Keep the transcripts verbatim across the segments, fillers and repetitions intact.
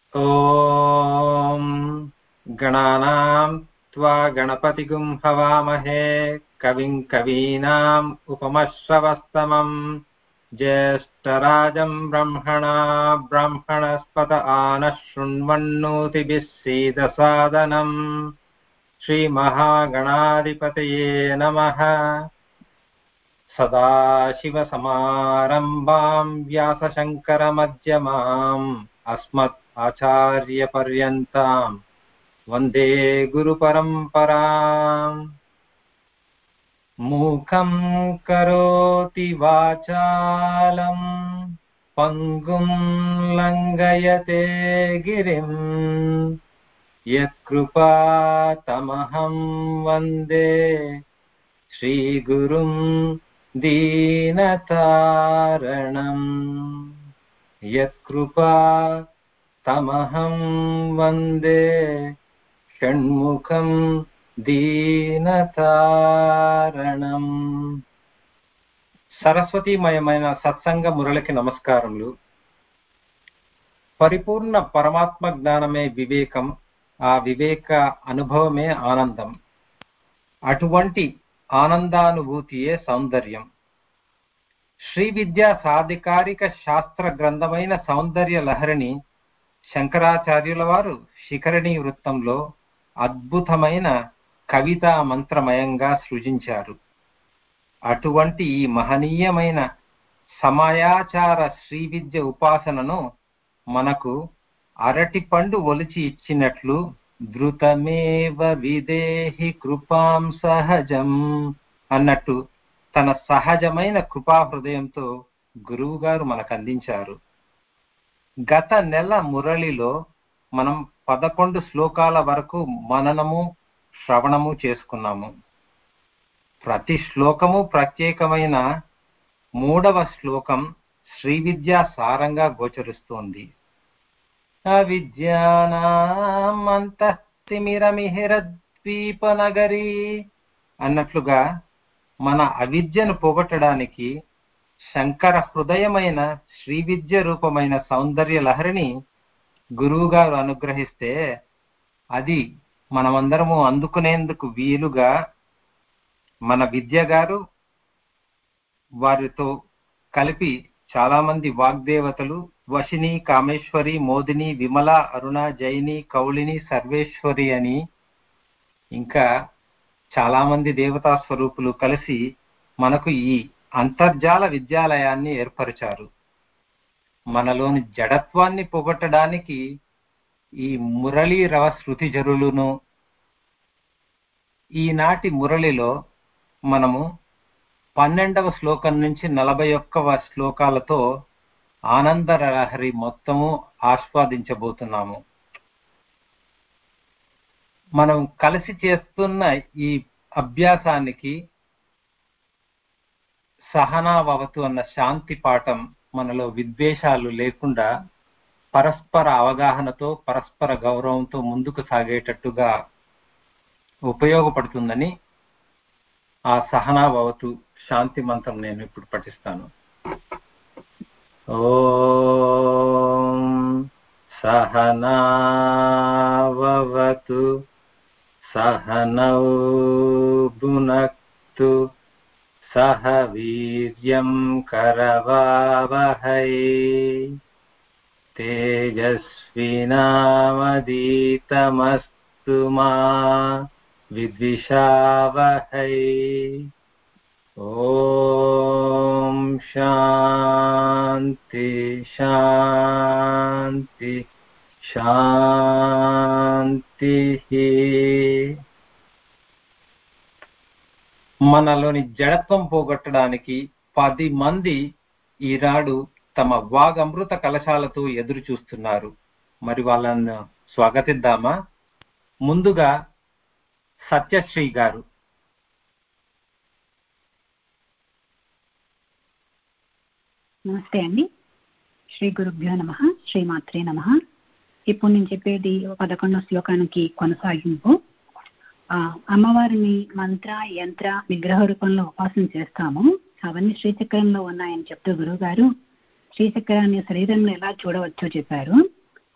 ఓం గణానాం త్వా గణపతిగుం హవామహే కవిం కవీనాం ఉపమశ్రవస్తమం జ్యేష్ఠరాజం బ్రహ్మణా బ్రహ్మణస్పత ఆనః శృణ్వన్నోతిభిः సీదసాదనం శ్రీమహాగణాధిపతయే నమః. సదాశివసమారంభాం వ్యాసశంకరమధ్యమాం అస్మత్ ఆచార్యపర్యంతాం వందే గురుపరంపరాం. మూకం కరోతి వాచాలం పంగుం లంఘయతే గిరిం యత్కృపాతమహం వందే శ్రీగురుం దీనతారణం. యత్కృపా తమహం వందే షణ్ముఖం దీనతారణం. సరస్వతీమయమైన సత్సంగ మురళికి నమస్కారములు. పరిపూర్ణ పరమాత్మ జ్ఞానమే వివేకం, ఆ వివేక అనుభవమే ఆనందం. అటువంటి ఆనందానుభూతియే సౌందర్యం. శ్రీ విద్యా సాధికారిక శాస్త్ర గ్రంథమైన సౌందర్య లహరిని శంకరాచార్యుల వారు శిఖరిణీ వృత్తంలో అద్భుతమైన కవితా మంత్రమయంగా సృజించారు. అటువంటి ఈ మహనీయమైన సమయాచార శ్రీ విద్య ఉపాసనను మనకు అరటి పండు ఒలిచి ఇచ్చినట్లు ధృతమేవ విదేహి కృపాం సహజం అన్నట్టు తన సహజమైన కృపా హృదయంతో గురువు గారు మనకు అందించారు. గత నెల మురళిలో మనం పదకొండు శ్లోకాల వరకు మననము శ్రవణము చేసుకున్నాము. ప్రతి శ్లోకము ప్రత్యేకమైన మూడవ శ్లోకం శ్రీ విద్యా సారంగా గోచరిస్తోంది. అవిద్యానామంతఃతిమిరమిహిరద్వీపనగరీ అన్నట్లుగా మన అవిద్యను పోగొట్టడానికి శంకర హృదయమైన శ్రీ విద్య రూపమైన సౌందర్య లహరిని గురువుగారు అనుగ్రహిస్తే అది మనమందరము అందుకునేందుకు వీలుగా మన విద్య గారు వారితో కలిపి చాలా మంది వాగ్దేవతలు వశిని, కామేశ్వరి, మోదిని, విమల, అరుణ, జైని, కౌళిని, సర్వేశ్వరి అని ఇంకా చాలా మంది దేవతా స్వరూపులు కలిసి మనకు ఈ అంతర్జాల విద్యాలయాన్ని ఏర్పరిచారు. మనలోని జడత్వాన్ని పోగొట్టడానికి ఈ మురళీ రవ శృతి జరులను ఈనాటి మురళిలో మనము పన్నెండవ శ్లోకం నుంచి నలభై ఒక్కవ శ్లోకాలతో ఆనందలహరి మొత్తము ఆస్వాదించబోతున్నాము. మనం కలిసి చేస్తున్న ఈ అభ్యాసానికి సహనావవతు అన్న శాంతి పాఠం మనలో విద్వేషాలు లేకుండా పరస్పర అవగాహనతో పరస్పర గౌరవంతో ముందుకు సాగేటట్టుగా ఉపయోగపడుతుందని ఆ సహనావవతు శాంతి మంత్రం నేను ఇప్పుడు పఠిస్తాను. ఓం సహనావవతు సహనౌ భునక్తు సహ వీర్యం కరవావహై తేజస్వినావధీతమస్తు మా విద్విషావహై. ఓం శాంతి శాంతి శాంతి. మనలోని జడత్వం పోగొట్టడానికి పది మంది ఈనాడు తమ వాగమృత కలశాలతో ఎదురు చూస్తున్నారు. మరి వాళ్ళను స్వాగతిద్దామా? ముందుగా సత్యశ్రీ గారు. నమస్తే అండి. శ్రీ గురుభ్యో నమః. శ్రీమాత్రే నమః. ఇప్పుడు నేను చెప్పేది పదకొండవ శ్లోకానికి కొనసాగింపు. ఆ అమ్మవారిని మంత్ర యంత్ర విగ్రహ రూపంలో ఉపాసన చేస్తాము. అవన్నీ శ్రీచక్రంలో ఉన్నాయని చెప్తూ గురువు గారు శ్రీచక్రాన్ని శరీరంలో ఎలా చూడవచ్చో చెప్పారు.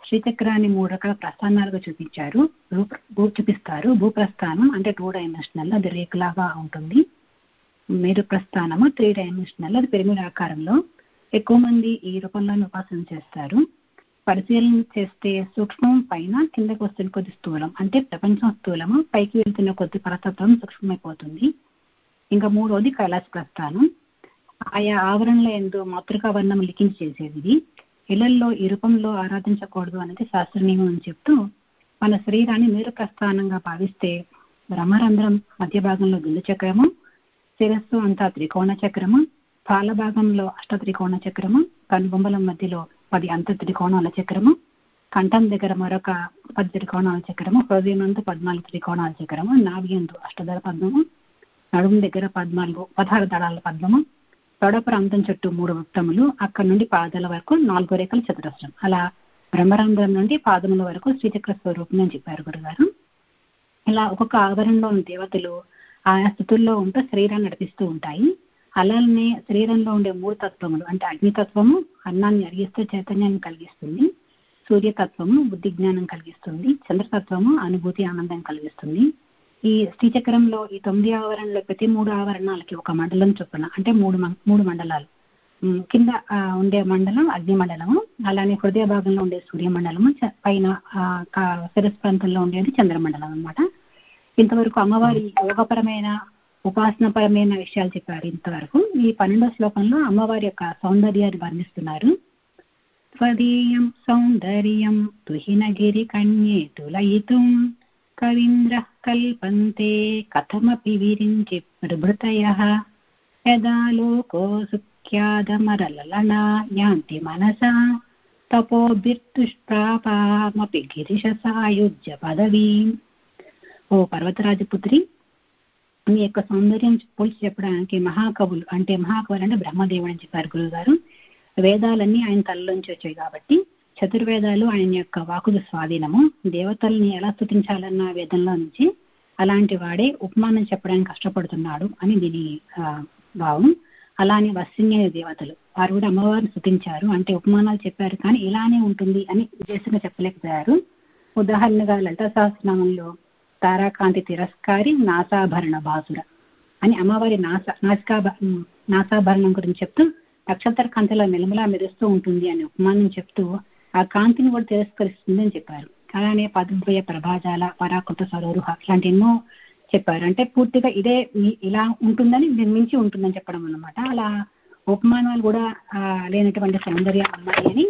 శ్రీచక్రాన్ని మూడు రకాల ప్రస్థానాలుగా చూపించారు భూ చూపిస్తారు. భూప్రస్థానం అంటే టూ డైమెన్షనల్, అది రేకులాగా ఉంటుంది. మేరు ప్రస్థానము త్రీ డైమెన్షనల్, అది పిరమిడ్ ఆకారంలో. ఎక్కువ మంది ఈ రూపంలోనే ఉపాసన చేస్తారు. పరిశీలన చేస్తే సూక్ష్మం పైన కిందకు వస్తున్న కొద్ది స్థూలం, అంటే ప్రపంచం స్థూలము, పైకి వెళ్తున్న కొద్ది పరతత్వం సూక్ష్మమైపోతుంది. ఇంకా మూడవది కైలాస ప్రస్థానం. ఆయా ఆవరణల ఎందు మాతృకా వర్ణం లిఖించి చేసేది. ఇళ్లలో ఈ రూపంలో ఆరాధించకూడదు అనేది శాస్త్ర నియమం అని చెప్తూ, మన శరీరాన్ని మేరు ప్రస్థానంగా భావిస్తే బ్రహ్మరంధ్రం మధ్య భాగంలో బిందు చక్రము, శిరస్సు అంతా త్రికోణ చక్రము, పాల భాగంలో అష్ట త్రికోణ చక్రము, కనుబొమ్మల మధ్యలో పది అంత త్రికోణాల చక్రము, కంఠం దగ్గర మరొక పది త్రికోణాల చక్రము, హృదయం అంతా పద్నాలుగు త్రికోణాల చక్రము, నాభి యందు అష్టదళ పద్మము, నడుము దగ్గర పద్నాలుగు పదహారు దళాల పద్మము, తొడ ప్రాంతం చుట్టూ మూడు వృత్తములు, అక్కడి నుండి పాదాల వరకు నాలుగు రేఖల చతురస్రం. అలా బ్రహ్మరంధ్రం నుండి పాదముల వరకు శ్రీచక్ర స్వరూపం అని చెప్పారు గురుగారు. ఇలా ఒక్కొక్క ఆవరణలో ఉన్న దేవతలు ఆయా స్థితుల్లో ఉంటూ శరీరాన్ని నడిపిస్తూ ఉంటాయి. అలానే శరీరంలో ఉండే మూడు తత్వములు అంటే అగ్నితత్వము అన్నాన్ని అరిగిస్తే చైతన్యాన్ని కలిగిస్తుంది, సూర్యతత్వము బుద్ధి జ్ఞానం కలిగిస్తుంది, చంద్రతత్వము అనుభూతి ఆనందం కలిగిస్తుంది. ఈ శ్రీచక్రంలో ఈ తొమ్మిది ఆవరణలో ప్రతి మూడు ఆవరణాలకి ఒక మండలం చొప్పున అంటే మూడు మూడు మండలాలు. కింద ఉండే మండలం అగ్ని మండలము, అలానే హృదయ భాగంలో ఉండే సూర్యమండలము, పైన శిరస్సు ప్రాంతంలో ఉండేది చంద్రమండలం అన్నమాట. ఇంతవరకు అమ్మవారి యోగపరమైన ఉపాసనపరమైన విషయాలు చెప్పారు. ఇంతవరకు ఈ పన్నెండో శ్లోకంలో అమ్మవారి యొక్క సౌందర్యాన్ని వర్ణిస్తున్నారు. స్వదీయం సౌందర్యం తుహినగిరి కన్యే తులయితుం కవీంద్ర కల్పంతే కథమపి విరించి ప్రభృతయః యదా లోకో సుఖ్యాదమరలలనా యాంతి మనసా తపోభిర్దుష్ప్రాపామపి గిరిశ సాయుజ్య పదవీం. ఓ పర్వతరాజపుత్రి, మీ యొక్క సౌందర్యం పోల్చి చెప్పడానికి మహాకవులు అంటే మహాకవులు అంటే బ్రహ్మదేవుడు అని చెప్పారు గురువు గారు. వేదాలన్నీ ఆయన తలలోంచి వచ్చాయి కాబట్టి చతుర్వేదాలు ఆయన యొక్క వాకుల స్వాధీనము. దేవతల్ని ఎలా స్తుతించాలన్న వేదంలో నుంచి అలాంటి వాడే ఉపమానం చెప్పడానికి కష్టపడుతున్నాడు అని దీని భావం. అలానే వస్సిన్య దేవతలు వారు కూడా అమ్మవారిని స్తుతించారు, అంటే ఉపమానాలు చెప్పారు కానీ ఇలానే ఉంటుంది అని ఉద్దేశంగా చెప్పలేకపోయారు. ఉదాహరణగా లలితా సహస్రనామంలో తారాకాంతి తిరస్కారి నాసాభరణ బాసుర అని అమ్మవారి నాస నాసికా నాసాభరణం గురించి చెప్తూ నక్షత్ర కాంతిలో మెలమెలా మెరుస్తూ ఉంటుంది అని ఉపమానం చెప్తూ ఆ కాంతిని కూడా తిరస్కరిస్తుంది అని చెప్పారు. అలానే పదద్వయ ప్రభాజాల పరాకృత సరోరుహ ఇలాంటి ఎన్నో చెప్పారు. అంటే పూర్తిగా ఇదే ఇలా ఉంటుందని దీని మించి ఉంటుందని చెప్పడం అన్నమాట. అలా ఉపమానాలు కూడా లేనటువంటి సౌందర్య అమ్మాయి అని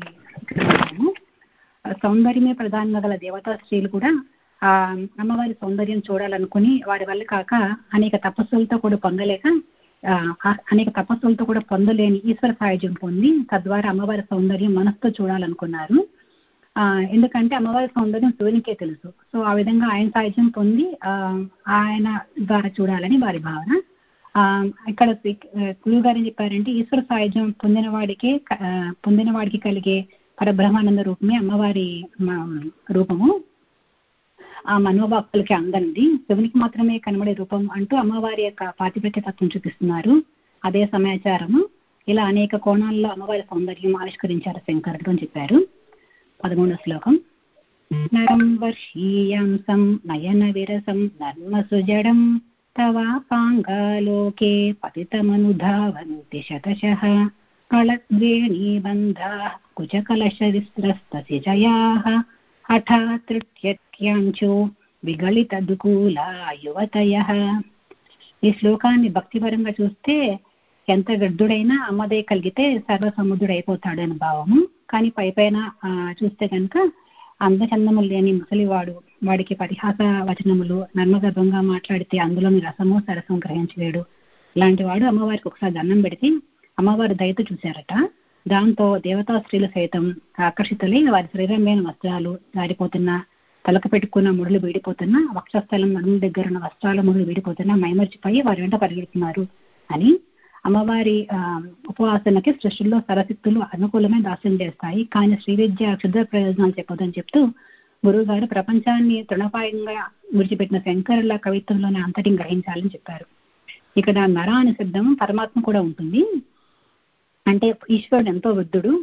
సౌందర్యమే ప్రధానంగా గల దేవతా స్త్రీలు కూడా ఆ అమ్మవారి సౌందర్యం చూడాలనుకుని వారి వల్ల కాక అనేక తపస్సులతో కూడా పొందలేక అనేక తపస్సులతో కూడా పొందలేని ఈశ్వర సాయుధ్యం పొంది తద్వారా అమ్మవారి సౌందర్యం మనసుతో చూడాలనుకున్నారు. ఆ ఎందుకంటే అమ్మవారి సౌందర్యం శివునికే తెలుసు. సో ఆ విధంగా ఆయన సాయుధ్యం పొంది ఆ ఆయన ద్వారా చూడాలని వారి భావన. ఆ ఇక్కడ గురువు గారు ఏం చెప్పారంటే ఈశ్వర సాయుధ్యం పొందిన వాడికే పొందిన వాడికి కలిగే పరబ్రహ్మానంద రూపమే అమ్మవారి రూపము. ఆ మనోభక్తులకి అందనిది, శివునికి మాత్రమే కనబడే రూపం అంటూ అమ్మవారి యొక్క పాతిపత్య తత్వం చూపిస్తున్నారు. అదే సమాచారము ఇలా అనేక కోణాల్లో అమ్మవారి సౌందర్యం ఆవిష్కరించారు శంకరుడు అని చెప్పారు. పదమూడవ శ్లోకం. నరం వర్షీయాంసం నయన విరసం నర్మ సుజడం తవాపాంగాలోకే పతితమనుధావంతి శతశః కళద్వేణీబంధాః కుచకలశ విస్రస్తసిజయాః హఠాతృట్యంచో విగళిత దుకూలా యువతయః. ఈ శ్లోకాన్ని భక్తిపరంగా చూస్తే ఎంత వృద్ధుడైనా అమ్మదే కలిగితే సర్వసముద్రుడైపోతాడు అని భావము. కానీ పై పైన చూస్తే కనుక అందచందములు లేని ముసలివాడు, వాడికి పరిహాస వచనములు నర్మగర్భంగా మాట్లాడితే అందులోని రసము సరసం గ్రహించలేడు. ఇలాంటి వాడు అమ్మవారికి ఒకసారి దండం పెడితే అమ్మవారి దయతో చూశారట. దాంతో దేవతా స్త్రీలు సైతం ఆకర్షితులై వారి శరీరమైన వస్త్రాలు జారిపోతున్నా, తలకు పెట్టుకున్న ముడులు వీడిపోతున్నా, వక్షస్థలం నడుము దగ్గర ఉన్న వస్త్రాల ముడులు వీడిపోతున్నా మైమర్చిపోయి వారి వెంట పరిగెడుతున్నారు అని. అమ్మవారి ఆ ఉపవాసనకి సృష్టిలో సరశక్తులు అనుకూలమే దాస్యం చేస్తాయి, కానీ శ్రీ విద్య క్షుద్ర ప్రయోజనాలు చెప్పదని చెప్తూ గురువు గారు ప్రపంచాన్ని తృణపాయంగా విడిచిపెట్టిన శంకరుల కవిత్వంలోనే అంతటిని గ్రహించాలని చెప్పారు. ఇక్కడ నర అనే శబ్దం పరమాత్మ కూడా ఉంటుంది. అంటే ఈశ్వరుడు ఎంతో వృద్ధుడు,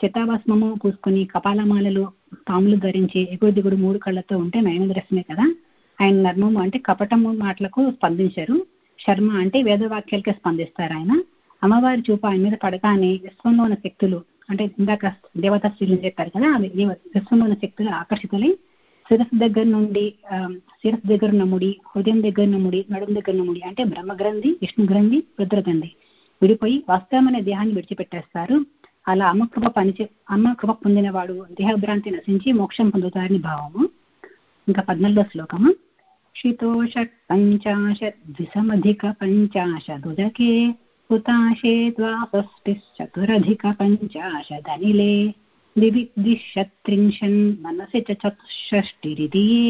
చితాభస్మము పూసుకొని కపాలమాలలు పాములు ధరించి ఎగుడు దిగుడు మూడు కళ్ళతో ఉంటే నయన దర్శనే కదా. ఆయన నర్మము అంటే కపటము మాటలకు స్పందించారు. శర్మ అంటే వేదవాక్యాలకే స్పందిస్తారు ఆయన. అమ్మవారి చూపు ఆయన మీద పడగానే విశ్వంలో ఉన్న శక్తులు అంటే ఇందాక దేవతా స్త్రీలు చెప్పారు కదా, అది విశ్వంలో ఉన్న శక్తులు ఆకర్షితులై శిరస్సు దగ్గర నుండి ఆ శిరస్సు దగ్గర ఉన్న ముడి, హృదయం దగ్గర ఉన్న ముడి, నడుము దగ్గర ఉన్న ముడి అంటే బ్రహ్మగ్రంథి, విష్ణు గ్రంథి, రుద్రగ్రంథి విడిపోయి వాస్తవమైన దేహాన్ని విడిచిపెట్టేస్తారు. అలా అమ్మ కృప పనిచే అమ్మ కృప పొందినవాడు దేహభ్రాంతి నశించి మోక్షం పొందుతారని భావము. ఇంకా పద్నాలుగో శ్లోకము. శితోషట్ పంచాశత్ ద్విసమధిక పంచాశదుదకే హుతాశే ద్వాసష్టిశ్చతురధిక పంచాశదనిలే దివిద్విషత్రింశన్ మనసి చతుషష్టిరిదియే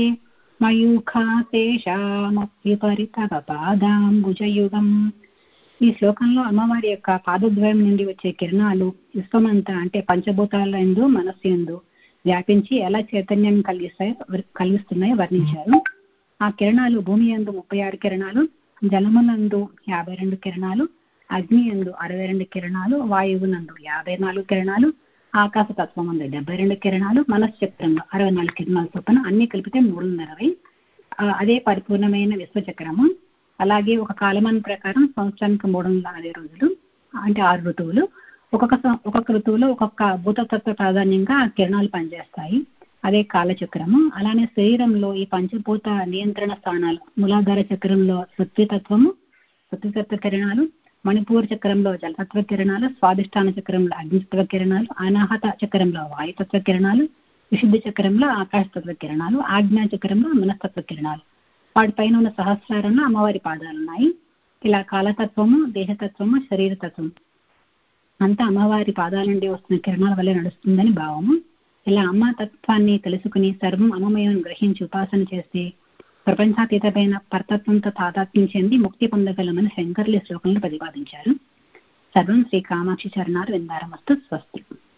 మయూఖాశేషామప్యుపరితవ పాదాంబుజయుగం. ఈ శ్లోకంలో అమ్మవారి యొక్క పాదద్వయం నుండి వచ్చే కిరణాలు విశ్వమంతా అంటే పంచభూతాల యందు మనస్సు యందు వ్యాపించి ఎలా చైతన్యం కలిగిస్తాయో కలిగిస్తున్నాయో వర్ణించారు. ఆ కిరణాలు భూమి యందు ముప్పై ఆరు కిరణాలు, జలమునందు యాభై రెండు కిరణాలు, అగ్ని యందు అరవై రెండు కిరణాలు, వాయువు నందు యాభై నాలుగు కిరణాలు, ఆకాశ తత్వం అందు డెబ్బై రెండు కిరణాలు, మనశ్చక్రంలో అరవై నాలుగు కిరణాల చొప్పున అన్ని కలిపితే మూడు వందల అరవై. అదే పరిపూర్ణమైన విశ్వచక్రము. అలాగే ఒక కాలమాన ప్రకారం సంవత్సరానికి మూడు వందల అరవై రోజులు అంటే ఆరు ఋతువులు. ఒక్కొక్క ఒక్కొక్క ఋతువులో ఒక్కొక్క భూతతత్వ ప్రాధాన్యంగా ఆ కిరణాలు పనిచేస్తాయి. అదే కాలచక్రము. అలానే శరీరంలో ఈ పంచభూత నియంత్రణ స్థానాలు మూలాధార చక్రంలో పృథ్వీతత్వము పృథ్వీతత్వ కిరణాలు, మణిపూర్ చక్రంలో జలతత్వ కిరణాలు, స్వాదిష్టాన చక్రంలో అగ్నితత్వ కిరణాలు, అనాహత చక్రంలో వాయుతత్వ కిరణాలు, విశుద్ధి చక్రంలో ఆకాశతత్వ కిరణాలు, ఆజ్ఞా చక్రంలో మనస్తత్వ కిరణాలు. వాటిపైన ఉన్న సహస్రారంలో అమ్మవారి పాదాలు ఉన్నాయి. ఇలా కాలతత్వము, దేహతత్వము, శరీరతత్వం అంతా అమ్మవారి పాదాల నుండి వస్తున్న కిరణాల వల్ల నడుస్తుందని భావము. ఇలా అమ్మ తత్వాన్ని తెలుసుకుని సర్వం అమ్మమయం గ్రహించి ఉపాసన చేస్తే ప్రపంచాతీతమైన పరతత్వంతో తాదాత్మ్యం చెంది ముక్తి పొందగలమని శంకర్లు ఈ శ్లోకంలో ప్రతిపాదించారు. సర్వం శ్రీ కామాక్షి చరణాలు విందారమస్తు. స్వస్తి.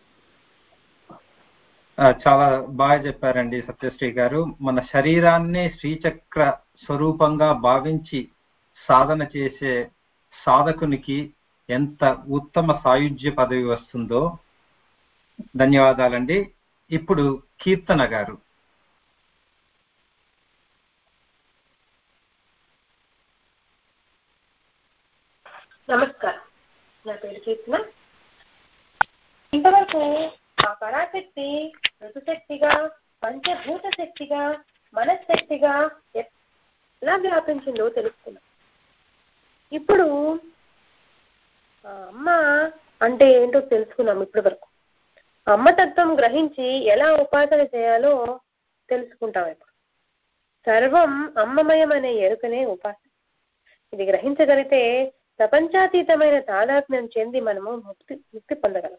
చాలా బాగా చెప్పారండి సత్యశ్రీ గారు. మన శరీరాన్నే శ్రీచక్ర స్వరూపంగా భావించి సాధన చేసే సాధకునికి ఎంత ఉత్తమ సాయుధ్య పదవి వస్తుందో. ధన్యవాదాలండి. ఇప్పుడు కీర్తన గారు. నమస్కారం, నా పేరు కీర్తన. ఇంతవరకు ఆ పరాశక్తి ఋతుశక్తిగా, పంచభూత శక్తిగా, మనశక్తిగా ఎలా వ్యాపించిందో తెలుసుకున్నాం. ఇప్పుడు అమ్మ అంటే ఏంటో తెలుసుకున్నాం. ఇప్పటి వరకు అమ్మతత్వం గ్రహించి ఎలా ఉపాసన చేయాలో తెలుసుకుంటాం. ఇప్పుడు సర్వం అమ్మమయం అనే ఎరుకనే ఉపాసన. ఇది గ్రహించగలిగితే ప్రపంచాతీతమైన తాదాత్మ్యం చెంది మనము ముక్తి ముక్తి పొందగలం.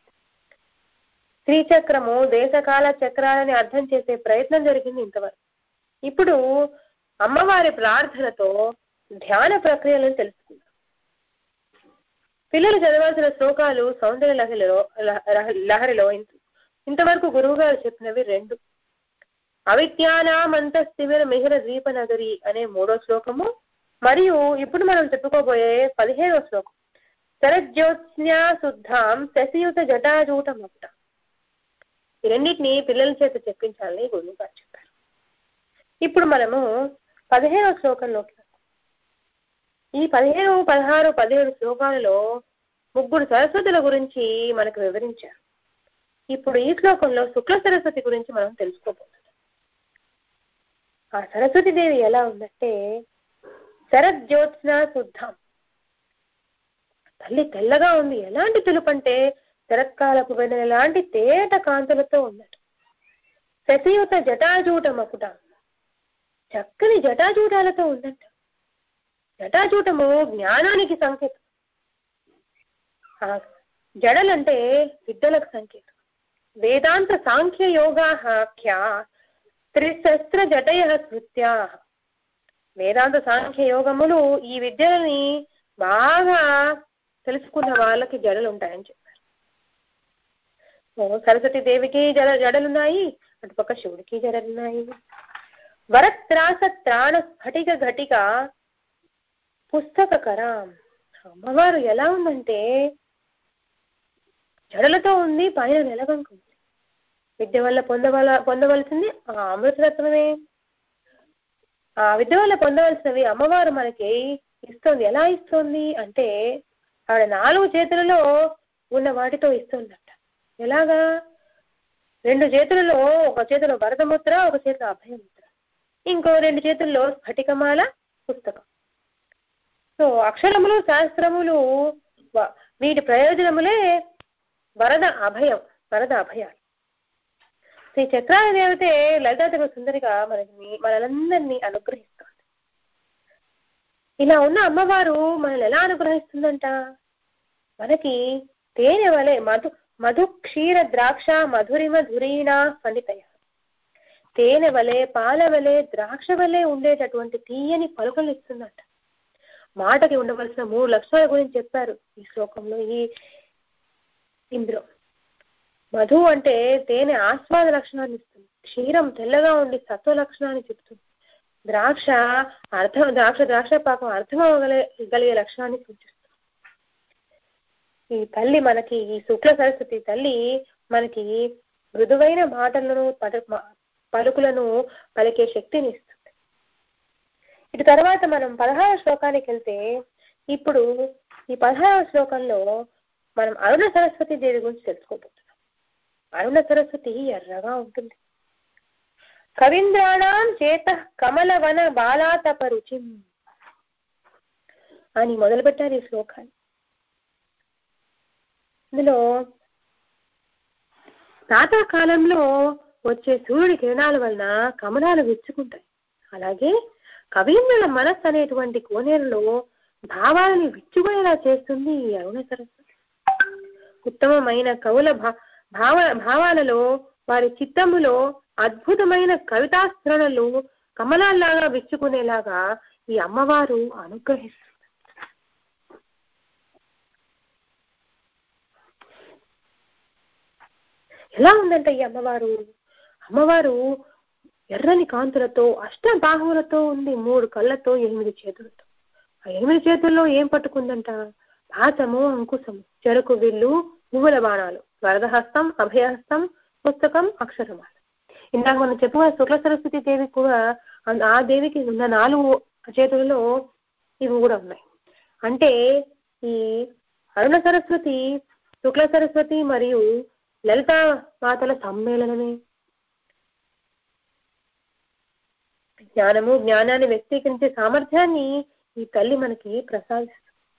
శ్రీచక్రము దేశకాల చక్రాలని అర్థం చేసే ప్రయత్నం జరిగింది ఇంతవరకు. ఇప్పుడు అమ్మవారి ప్రార్థనతో ధ్యాన ప్రక్రియలను తెలుసుకుందాం. పిల్లలు చదవాల్సిన శ్లోకాలు సౌందర్య లహరిలో లహరిలో ఇంతవరకు గురువు గారు చెప్పినవి రెండు. అవిద్యానామంతస్థిమిర మిహిర ద్వీప నగరి అనే మూడో శ్లోకము, మరియు ఇప్పుడు మనం చెప్పుకోబోయే పదిహేడో శ్లోకం శరజ్యోత్స్నా శుద్ధాం శశియుత జటాజూటమపుట. ఈ రెండింటినీ పిల్లల చేత చెప్పించాలని గురువు గారు చెప్పారు. ఇప్పుడు మనము పదిహేడో శ్లోకంలోకి ఈ పదిహేను పదహారు పదిహేడు శ్లోకాలలో ముగ్గురు సరస్వతుల గురించి మనకు వివరించారు. ఇప్పుడు ఈ శ్లోకంలో శుక్ల సరస్వతి గురించి మనం తెలుసుకోబోతున్నాం. ఆ సరస్వతి దేవి ఎలా ఉందంటే శరజ్యోత్స్నా శుద్ధం. తల్లి తెల్లగా ఉంది. ఎలాంటి తెలుపు అంటే శరత్కాలపు వెన్నెల లాంటి తేట కాంతులతో ఉన్నట్టు. శశియుత జటాజూట మకుట, చక్కని జటాజూటాలతో ఉందంట. జటాజూటము జ్ఞానానికి సంకేతం. జడలంటే విద్యలకు సంకేతం. వేదాంత సాంఖ్య యోగాఖ్య త్రిశస్త్ర జటయ స్మృత్యా. వేదాంత సాంఖ్య యోగములు ఈ విద్యలని బాగా తెలుసుకున్న వాళ్ళకి జడలు ఉంటాయని చెప్పారు. సరస్వతి దేవికి జడ జడలున్నాయి, అటుపక్క శివుడికి జడలున్నాయి. వరత్రాస త్రాణ స్ఫటిక ఘటిక పుస్తక కర. అమ్మవారు ఎలా ఉందంటే జడలతో ఉంది, పైన నెలవంక ఉంది. విద్య వల్ల పొందవల పొందవలసింది ఆ అమృతరత్నమే. ఆ విద్య వల్ల పొందవలసినవి అమ్మవారు మనకి ఇస్తుంది. ఎలా ఇస్తుంది అంటే ఆవిడ నాలుగు చేతులలో ఉన్న వాటితో ఇస్తుందట. ఎలాగా? రెండు చేతులలో, ఒక చేతిలో వరదముద్ర, ఒక చేతిలో అభయముద్ర, ఇంకో రెండు చేతుల్లో స్ఫటికమాల పుస్తకం. సో అక్షరములు, శాస్త్రములు, వీటి ప్రయోజనములే వరద అభయం, వరద అభయాలు. శ్రీ చక్రాల దేవతే లలితాదేవి సుందరిగా మనకి మనలందరినీ అనుగ్రహిస్తుంది. ఇలా ఉన్న అమ్మవారు మనల్ని ఎలా అనుగ్రహిస్తుందంట? మనకి తేనె వలె మధు మధు క్షీర ద్రాక్ష మధురిమ ధురీణ ఫలితయ, తేనె వలె, పాల వలె, ద్రాక్ష వలె ఉండేటటువంటి తీయని పలుకలు ఇస్తుందంట. మాటకి ఉండవలసిన మూడు లక్షణాల గురించి చెప్పారు ఈ శ్లోకంలో. ఈ ఇందులో మధు అంటే తేనె ఆస్వాద లక్షణాన్ని ఇస్తుంది, క్షీరం తెల్లగా ఉండి సత్వ లక్షణాన్ని చెప్తుంది, ద్రాక్ష అర్థం ద్రాక్ష ద్రాక్ష పాకం అర్థం అవ్వగలిగే లక్షణాన్ని సూచిస్తుంది. ఈ తల్లి మనకి, ఈ శుక్ల సరస్వతి తల్లి మనకి మృదువైన మాటలను పలుకులను పలికే శక్తిని ఇస్తుంది. ఇటు తర్వాత మనం పదహారవ శ్లోకానికి వెళ్తే, ఇప్పుడు ఈ పదహారవ శ్లోకంలో మనం అరుణ సరస్వతి దేవి గురించి తెలుసుకోబోతున్నాం. అరుణ సరస్వతి ఎర్రగా ఉంటుంది. కవీంద్రాణం చేత కమలవన బాలాతప రుచిం అని మొదలుపెట్టారు ఈ శ్లోకాన్ని. ఇందులో ప్రాతకాలంలో వచ్చే సూర్యుడి కిరణాల వలన కమలాలు విచ్చుకుంటాయి. అలాగే కవీంద్రుల మనస్సు అనేటువంటి కోనేరులో భావాలని విచ్చుకునేలా చేస్తుంది ఈ అరుణ సరస్వతి. ఉత్తమమైన కవుల భావ భావాలలో వారి చిత్తములో అద్భుతమైన కవితాస్త్రణలు కమలాల్లాగా విచ్చుకునేలాగా ఈ అమ్మవారు అనుగ్రహిస్తుంది. ఎలా ఉందంట ఈ అమ్మవారు? అమ్మవారు ఎర్రని కాంతులతో, అష్టబాహువులతో ఉంది, మూడు కళ్ళతో, ఎనిమిది చేతులతో. ఆ ఎనిమిది చేతుల్లో ఏం పట్టుకుందంట? పాశము, అంకుశము, చెరుకు విల్లు, పువ్వుల బాణాలు, వరదహస్తం, అభయహస్తం, పుస్తకం, అక్షరమాల. ఇందాక మనం చెప్పుకున్న శుక్ల సరస్వతి దేవి కూడా, ఆ దేవికి ఉన్న నాలుగు చేతులలో ఇవి కూడా ఉన్నాయి. అంటే ఈ అరుణ సరస్వతి, శుక్ల సరస్వతి మరియు లలితా మాతల సమ్మేళనమే. జ్ఞానము, జ్ఞానాన్ని వ్యక్తీకరించే సామర్థ్యాన్ని ఈ తల్లి మనకి ప్రసాదిస్తుంది.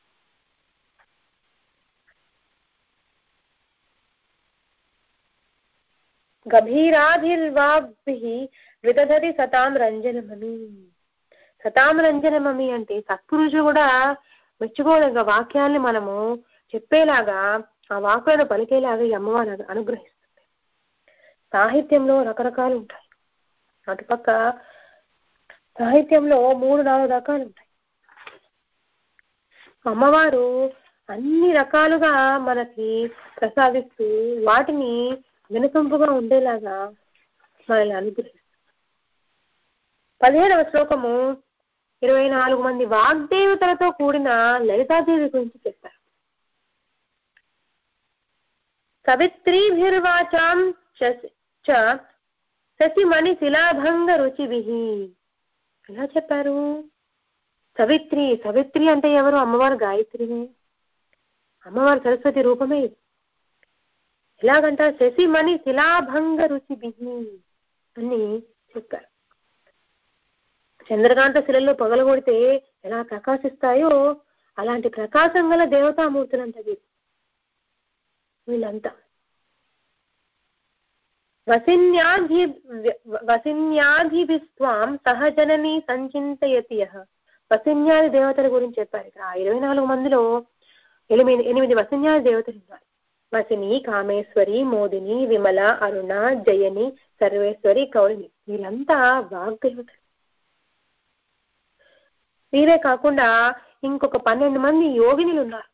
గభీరాభిర్వాగ్భిః విదధతి సతాం రంజనమమి. సతాం రంజనమమి అంటే సత్పురుషులు కూడా మెచ్చుకోదగ్గ వాక్యాన్ని మనము చెప్పేలాగా, ఆ వాక్యాలను పలికేలాగా ఈ అమ్మవారు అనుగ్రహిస్తుంది. సాహిత్యంలో రకరకాలు ఉంటాయి. అటుపక్క సాహిత్యంలో మూడు నాలుగు రకాలు ఉంటాయి. అమ్మవారు అన్ని రకాలుగా మనకి ప్రసాదిస్తూ వాటిని వినసొంపుగా ఉండేలాగా మనల్ని అనుగ్రహిస్తుంది. పదిహేడవ శ్లోకము ఇరవై నాలుగు మంది వాగ్దేవతలతో కూడిన లలితాదేవి గురించి చెప్పారు. సవిత్రీభిర్వాచాం శశిమణి శిలాభంగ రుచిభిః. ఎలా చెప్పారు? సవిత్రి, సవిత్రి అంటే ఎవరు? అమ్మవారు గాయత్రినే, అమ్మవారు సరస్వతి రూపమే. ఎలాగంట? శశిమణి శిలాభంగ రుచిభిః అని చెప్పారు. చంద్రకాంత శిలల్లో పగలగొడితే ఎలా ప్రకాశిస్తాయో అలాంటి ప్రకాశం గల దేవతామూర్తులంతా వీళ్ళంతా. వసిన్యాధి వసిన్యాధిభిస్వాం సహజనని సంచింతయతి యః. వసిన్యాది దేవతల గురించి చెప్పారు ఇక్కడ. ఆ ఇరవై నాలుగు మందిలో ఎనిమిది ఎనిమిది వసిన్యాది దేవతలు ఉన్నారు. వసిని, కామేశ్వరి, మోదిని, విమల, అరుణ, జయని, సర్వేశ్వరి, కౌళిని. వీళ్ళంతా వాగ్దేవతలు. వీరే కాకుండా ఇంకొక పన్నెండు మంది యోగినులు ఉన్నారు.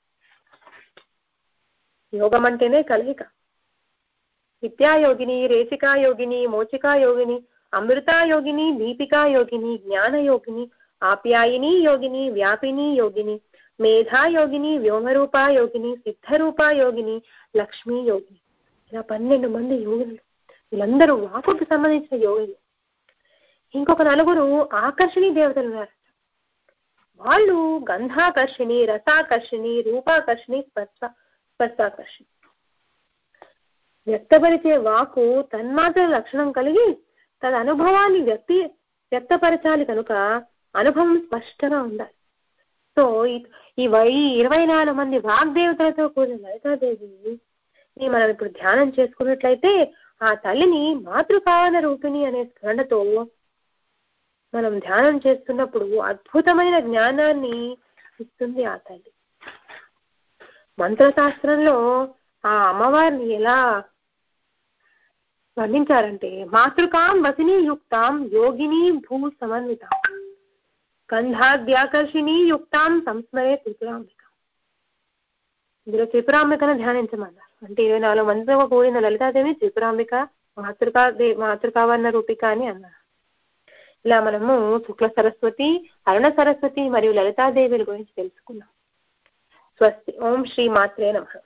యోగం అంటేనే కలయిక. విద్యాయోగిని, రేచికా యోగిని, మోచికా యోగిని, అమృతా యోగిని, దీపికా యోగిని, జ్ఞాన యోగిని, ఆప్యాయిని యోగిని, వ్యాపిని యోగిని, మేధాయోగిని, వ్యోమరూపాయోగిని, సిద్ధరూపాయోగిని, లక్ష్మీ యోగిని. ఇలా పన్నెండు మంది యోగులు. వీళ్ళందరూ వాకుకు సంబంధించిన యోగులు. ఇంకొక నలుగురు ఆకర్షణీ దేవతలు ఉన్నారు. వాళ్ళు గంధాకర్షిణి, రసాకర్షిణి, రూపాకర్షిణి, స్పర్శ స్పర్శాకర్షిణి. వ్యక్తపరిచే వాకు తన్మాత్ర లక్షణం కలిగి తన అనుభవాన్ని వ్యక్తి వ్యక్తపరచాలి కనుక అనుభవం స్పష్టంగా ఉండాలి. సో ఈ వై ఇరవై నాలుగు మంది వాగ్దేవతలతో కూడిన లలితాదేవిని మనం ఇప్పుడు ధ్యానం చేసుకున్నట్లయితే ఆ తల్లిని మాతృకావన రూపిణి అనే స్మరణతో మనం ధ్యానం చేస్తున్నప్పుడు అద్భుతమైన జ్ఞానాన్ని ఇస్తుంది ఆ తల్లి. మంత్రశాస్త్రంలో ఆ అమ్మవారిని ఎలా వర్ణించారంటే, మాతృకాం వసినీ యుక్తాం యోగిని భూ సమన్విత గంధాద్యాకర్షిణీ యుక్తాం సంస్మరే త్రిపురాంబిక. ఇందులో త్రిపురాంబికను ధ్యానించమన్నారు. అంటే ఇరవై నాలుగు మందితో కూడిన లలితాదేవి త్రిపురాంబిక, మాతృకా మాతృకావర్ణ రూపిక అని అన్నారు. ఇలా మనము శుక్ల సరస్వతి, అరుణ సరస్వతి మరియు లలితాదేవుల గురించి తెలుసుకున్నాం. స్వస్తి. ఓం శ్రీ మాత్రే నమః.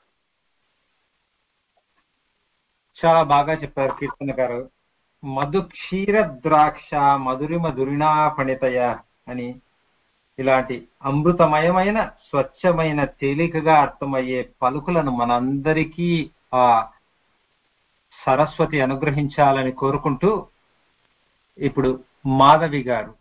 చాలా బాగా చెప్పారు కీర్తన గారు. మధు క్షీర ద్రాక్ష మధురిమ దురిణా ఫణితయ అని ఇలాంటి అమృతమయమైన స్వచ్ఛమైన తేలికగా అర్థమయ్యే పలుకులను మనందరికీ ఆ సరస్వతి అనుగ్రహించాలని కోరుకుంటూ ఇప్పుడు మాధవి గారు.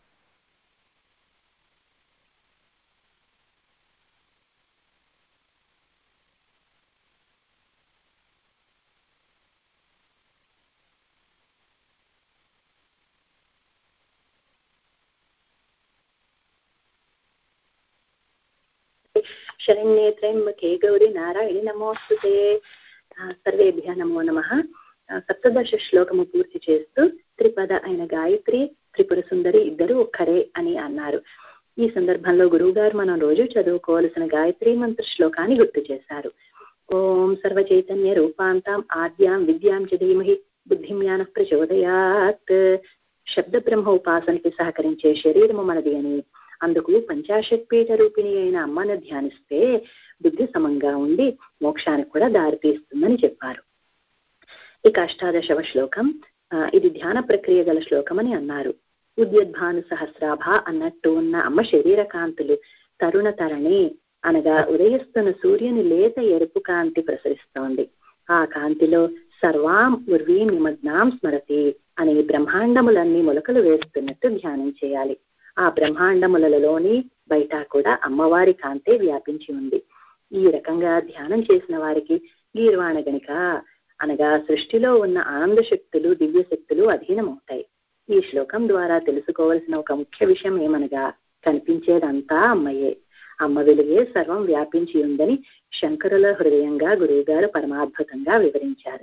శరణ్యే త్రయంబకే గౌరీ నారాయణి నమోస్తుతే. సర్వేభ్యః నమో నమః. సప్తదశ శ్లోకము పూర్తి చేస్తూ త్రిపద అయిన గాయత్రి, త్రిపుర సుందరి ఇద్దరు ఒక్కరే అని అన్నారు. ఈ సందర్భంలో గురువు గారు మనం రోజు చదువుకోవాల్సిన గాయత్రి మంత్ర శ్లోకాన్ని గుర్తు చేశారు. ఓం సర్వ చైతన్య రూపాంతాం ఆద్యాం విద్యాం చ ధీమహి బుద్ధిం జ్ఞానః ప్రచోదయాత్. శబ్ద బ్రహ్మ ఉపాసనకి సహకరించే శరీరము మనది అని, అందుకు పంచాశత్పీఠ రూపిణి అయిన అమ్మను ధ్యానిస్తే బుద్ధి సమంగా ఉండి మోక్షానికి కూడా దారితీస్తుందని చెప్పారు. ఇక అష్టాదశవ శ్లోకం, ఇది ధ్యాన ప్రక్రియ గల శ్లోకం అని అన్నారు. ఉద్యద్భాను సహస్రాభ అన్నట్టు ఉన్న అమ్మ శరీర కాంతులు తరుణ తరణి అనగా ఉదయిస్తున్న సూర్యుని లేత ఎరుపు కాంతి ప్రసరిస్తోంది. ఆ కాంతిలో సర్వాం ఉర్వీం నిమగ్నాం స్మరతి అనే బ్రహ్మాండములన్నీ మొలకలు వేస్తున్నట్టు ధ్యానం చేయాలి. ఆ బ్రహ్మాండములలోని బయట కూడా అమ్మవారి కాంతే వ్యాపించి ఉంది. ఈ రకంగా ధ్యానం చేసిన వారికి గీర్వాణ గణిక అనగా సృష్టిలో ఉన్న ఆనంద శక్తులు, దివ్య శక్తులు అధీనమవుతాయి. ఈ శ్లోకం ద్వారా తెలుసుకోవాల్సిన ఒక ముఖ్య విషయం ఏమనగా, కనిపించేదంతా అమ్మయే, అమ్మ వెలుగే సర్వం వ్యాపించి ఉందని శంకరుల హృదయంగా గురువుగారు పరమాద్భుతంగా వివరించారు.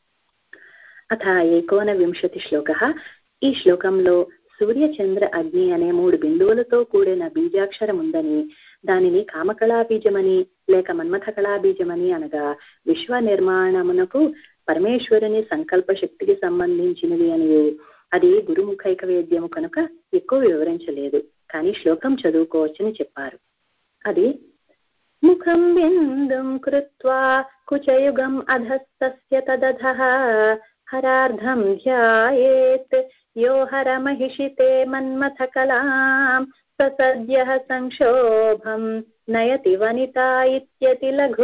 అథ ఏకోన వింశతి శ్లోక. ఈ శ్లోకంలో సూర్య చంద్ర అగ్ని అనే మూడు బిందువులతో కూడిన బీజాక్షరం ఉందని, దానిని కామకళా బీజమని లేక మన్మథ కళా బీజమని అనగా విశ్వ నిర్మాణమునకు పరమేశ్వరుని సంకల్ప శక్తికి సంబంధించినది అని, అది గురుముఖైక వేద్యము కనుక ఎక్కువ వివరించలేదు, కానీ శ్లోకం చదువుకోవచ్చని చెప్పారు. అది ముఖం బిందుం కృత్వా కుచయుగం అధస్తస్య తదధః హరార్ధం ధ్యాయేత్ యో హర మహిషితే మన్మథ కళాం ప్రసద్యః సంక్షోభం నయతి వనితా ఇత్యతి లఘు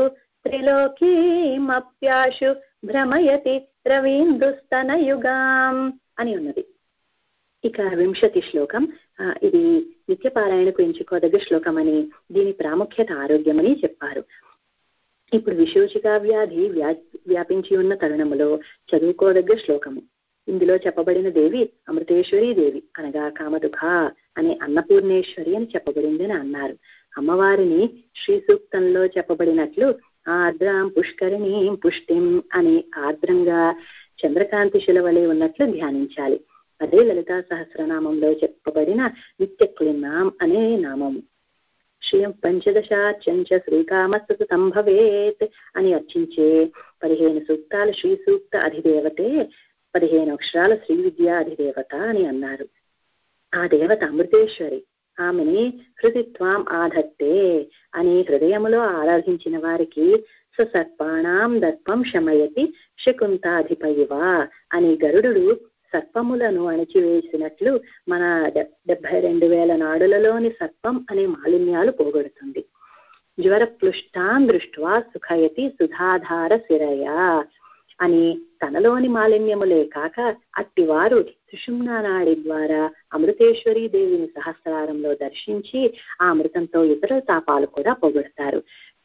త్రిలోకీమప్యాశు భ్రమయతి రవీందుస్తనయుగాం అని ఉన్నది. ఇక వింశతి శ్లోకం, ఇది నిత్యపారాయణకు ఎంచుకోదగ్గ శ్లోకం అని, దీని ప్రాముఖ్యత ఆరోగ్యమని చెప్పారు. ఇప్పుడు విశోచికా వ్యాధి వ్యా వ్యాపించి ఉన్న తరుణములో చదువుకోదగ్గ శ్లోకము. ఇందులో చెప్పబడిన దేవి అమృతేశ్వరీ దేవి అనగా కామదుఖ అనే అన్నపూర్ణేశ్వరి అని చెప్పబడిందని అన్నారు. అమ్మవారిని శ్రీ సూక్తంలో చెప్పబడినట్లు ఆర్ద్రాం పుష్కరిణీం పుష్టిం అని ఆర్ద్రంగా చంద్రకాంతి శిలవలే ఉన్నట్లు ధ్యానించాలి. అదే లలితా సహస్రనామంలో చెప్పబడిన నిత్యక్లీనాం అనే నామము. శ్రీయం పంచదశార్చంచ శ్రీకామస్తు సంభవేత్ అని అర్చించే పదిహేను సూక్తాలు శ్రీ సూక్త అధిదేవతే, పదిహేను అక్షరాల శ్రీ విద్యా అధిదేవత అని అన్నారు. ఆ దేవత అమృతేశ్వరి ఆమెని హృదిత్వాం ఆధత్తే అని హృదయములో ఆరాధించిన వారికి సర్పాణం దర్పం శమయతి శకుంతాధిపయివ అని గరుడు సర్పములను అణిచివేసినట్లు మన డెబ్బై రెండు వేల నాడులలోని సర్పం అనే మాలిన్యాలు పోగొడుతుంది. జ్వర ప్లుష్టాం దృష్ట్వా సుఖయతి సుధాధార శిరయ అని తనలోని మాలిన్యములే కాక అట్టివారు సుషుమ్నా నాడి ద్వారా అమృతేశ్వరీ దేవిని సహస్రారంలో దర్శించి ఆ అమృతంతో ఇతర తాపాలు కూడా పోగొడతారు.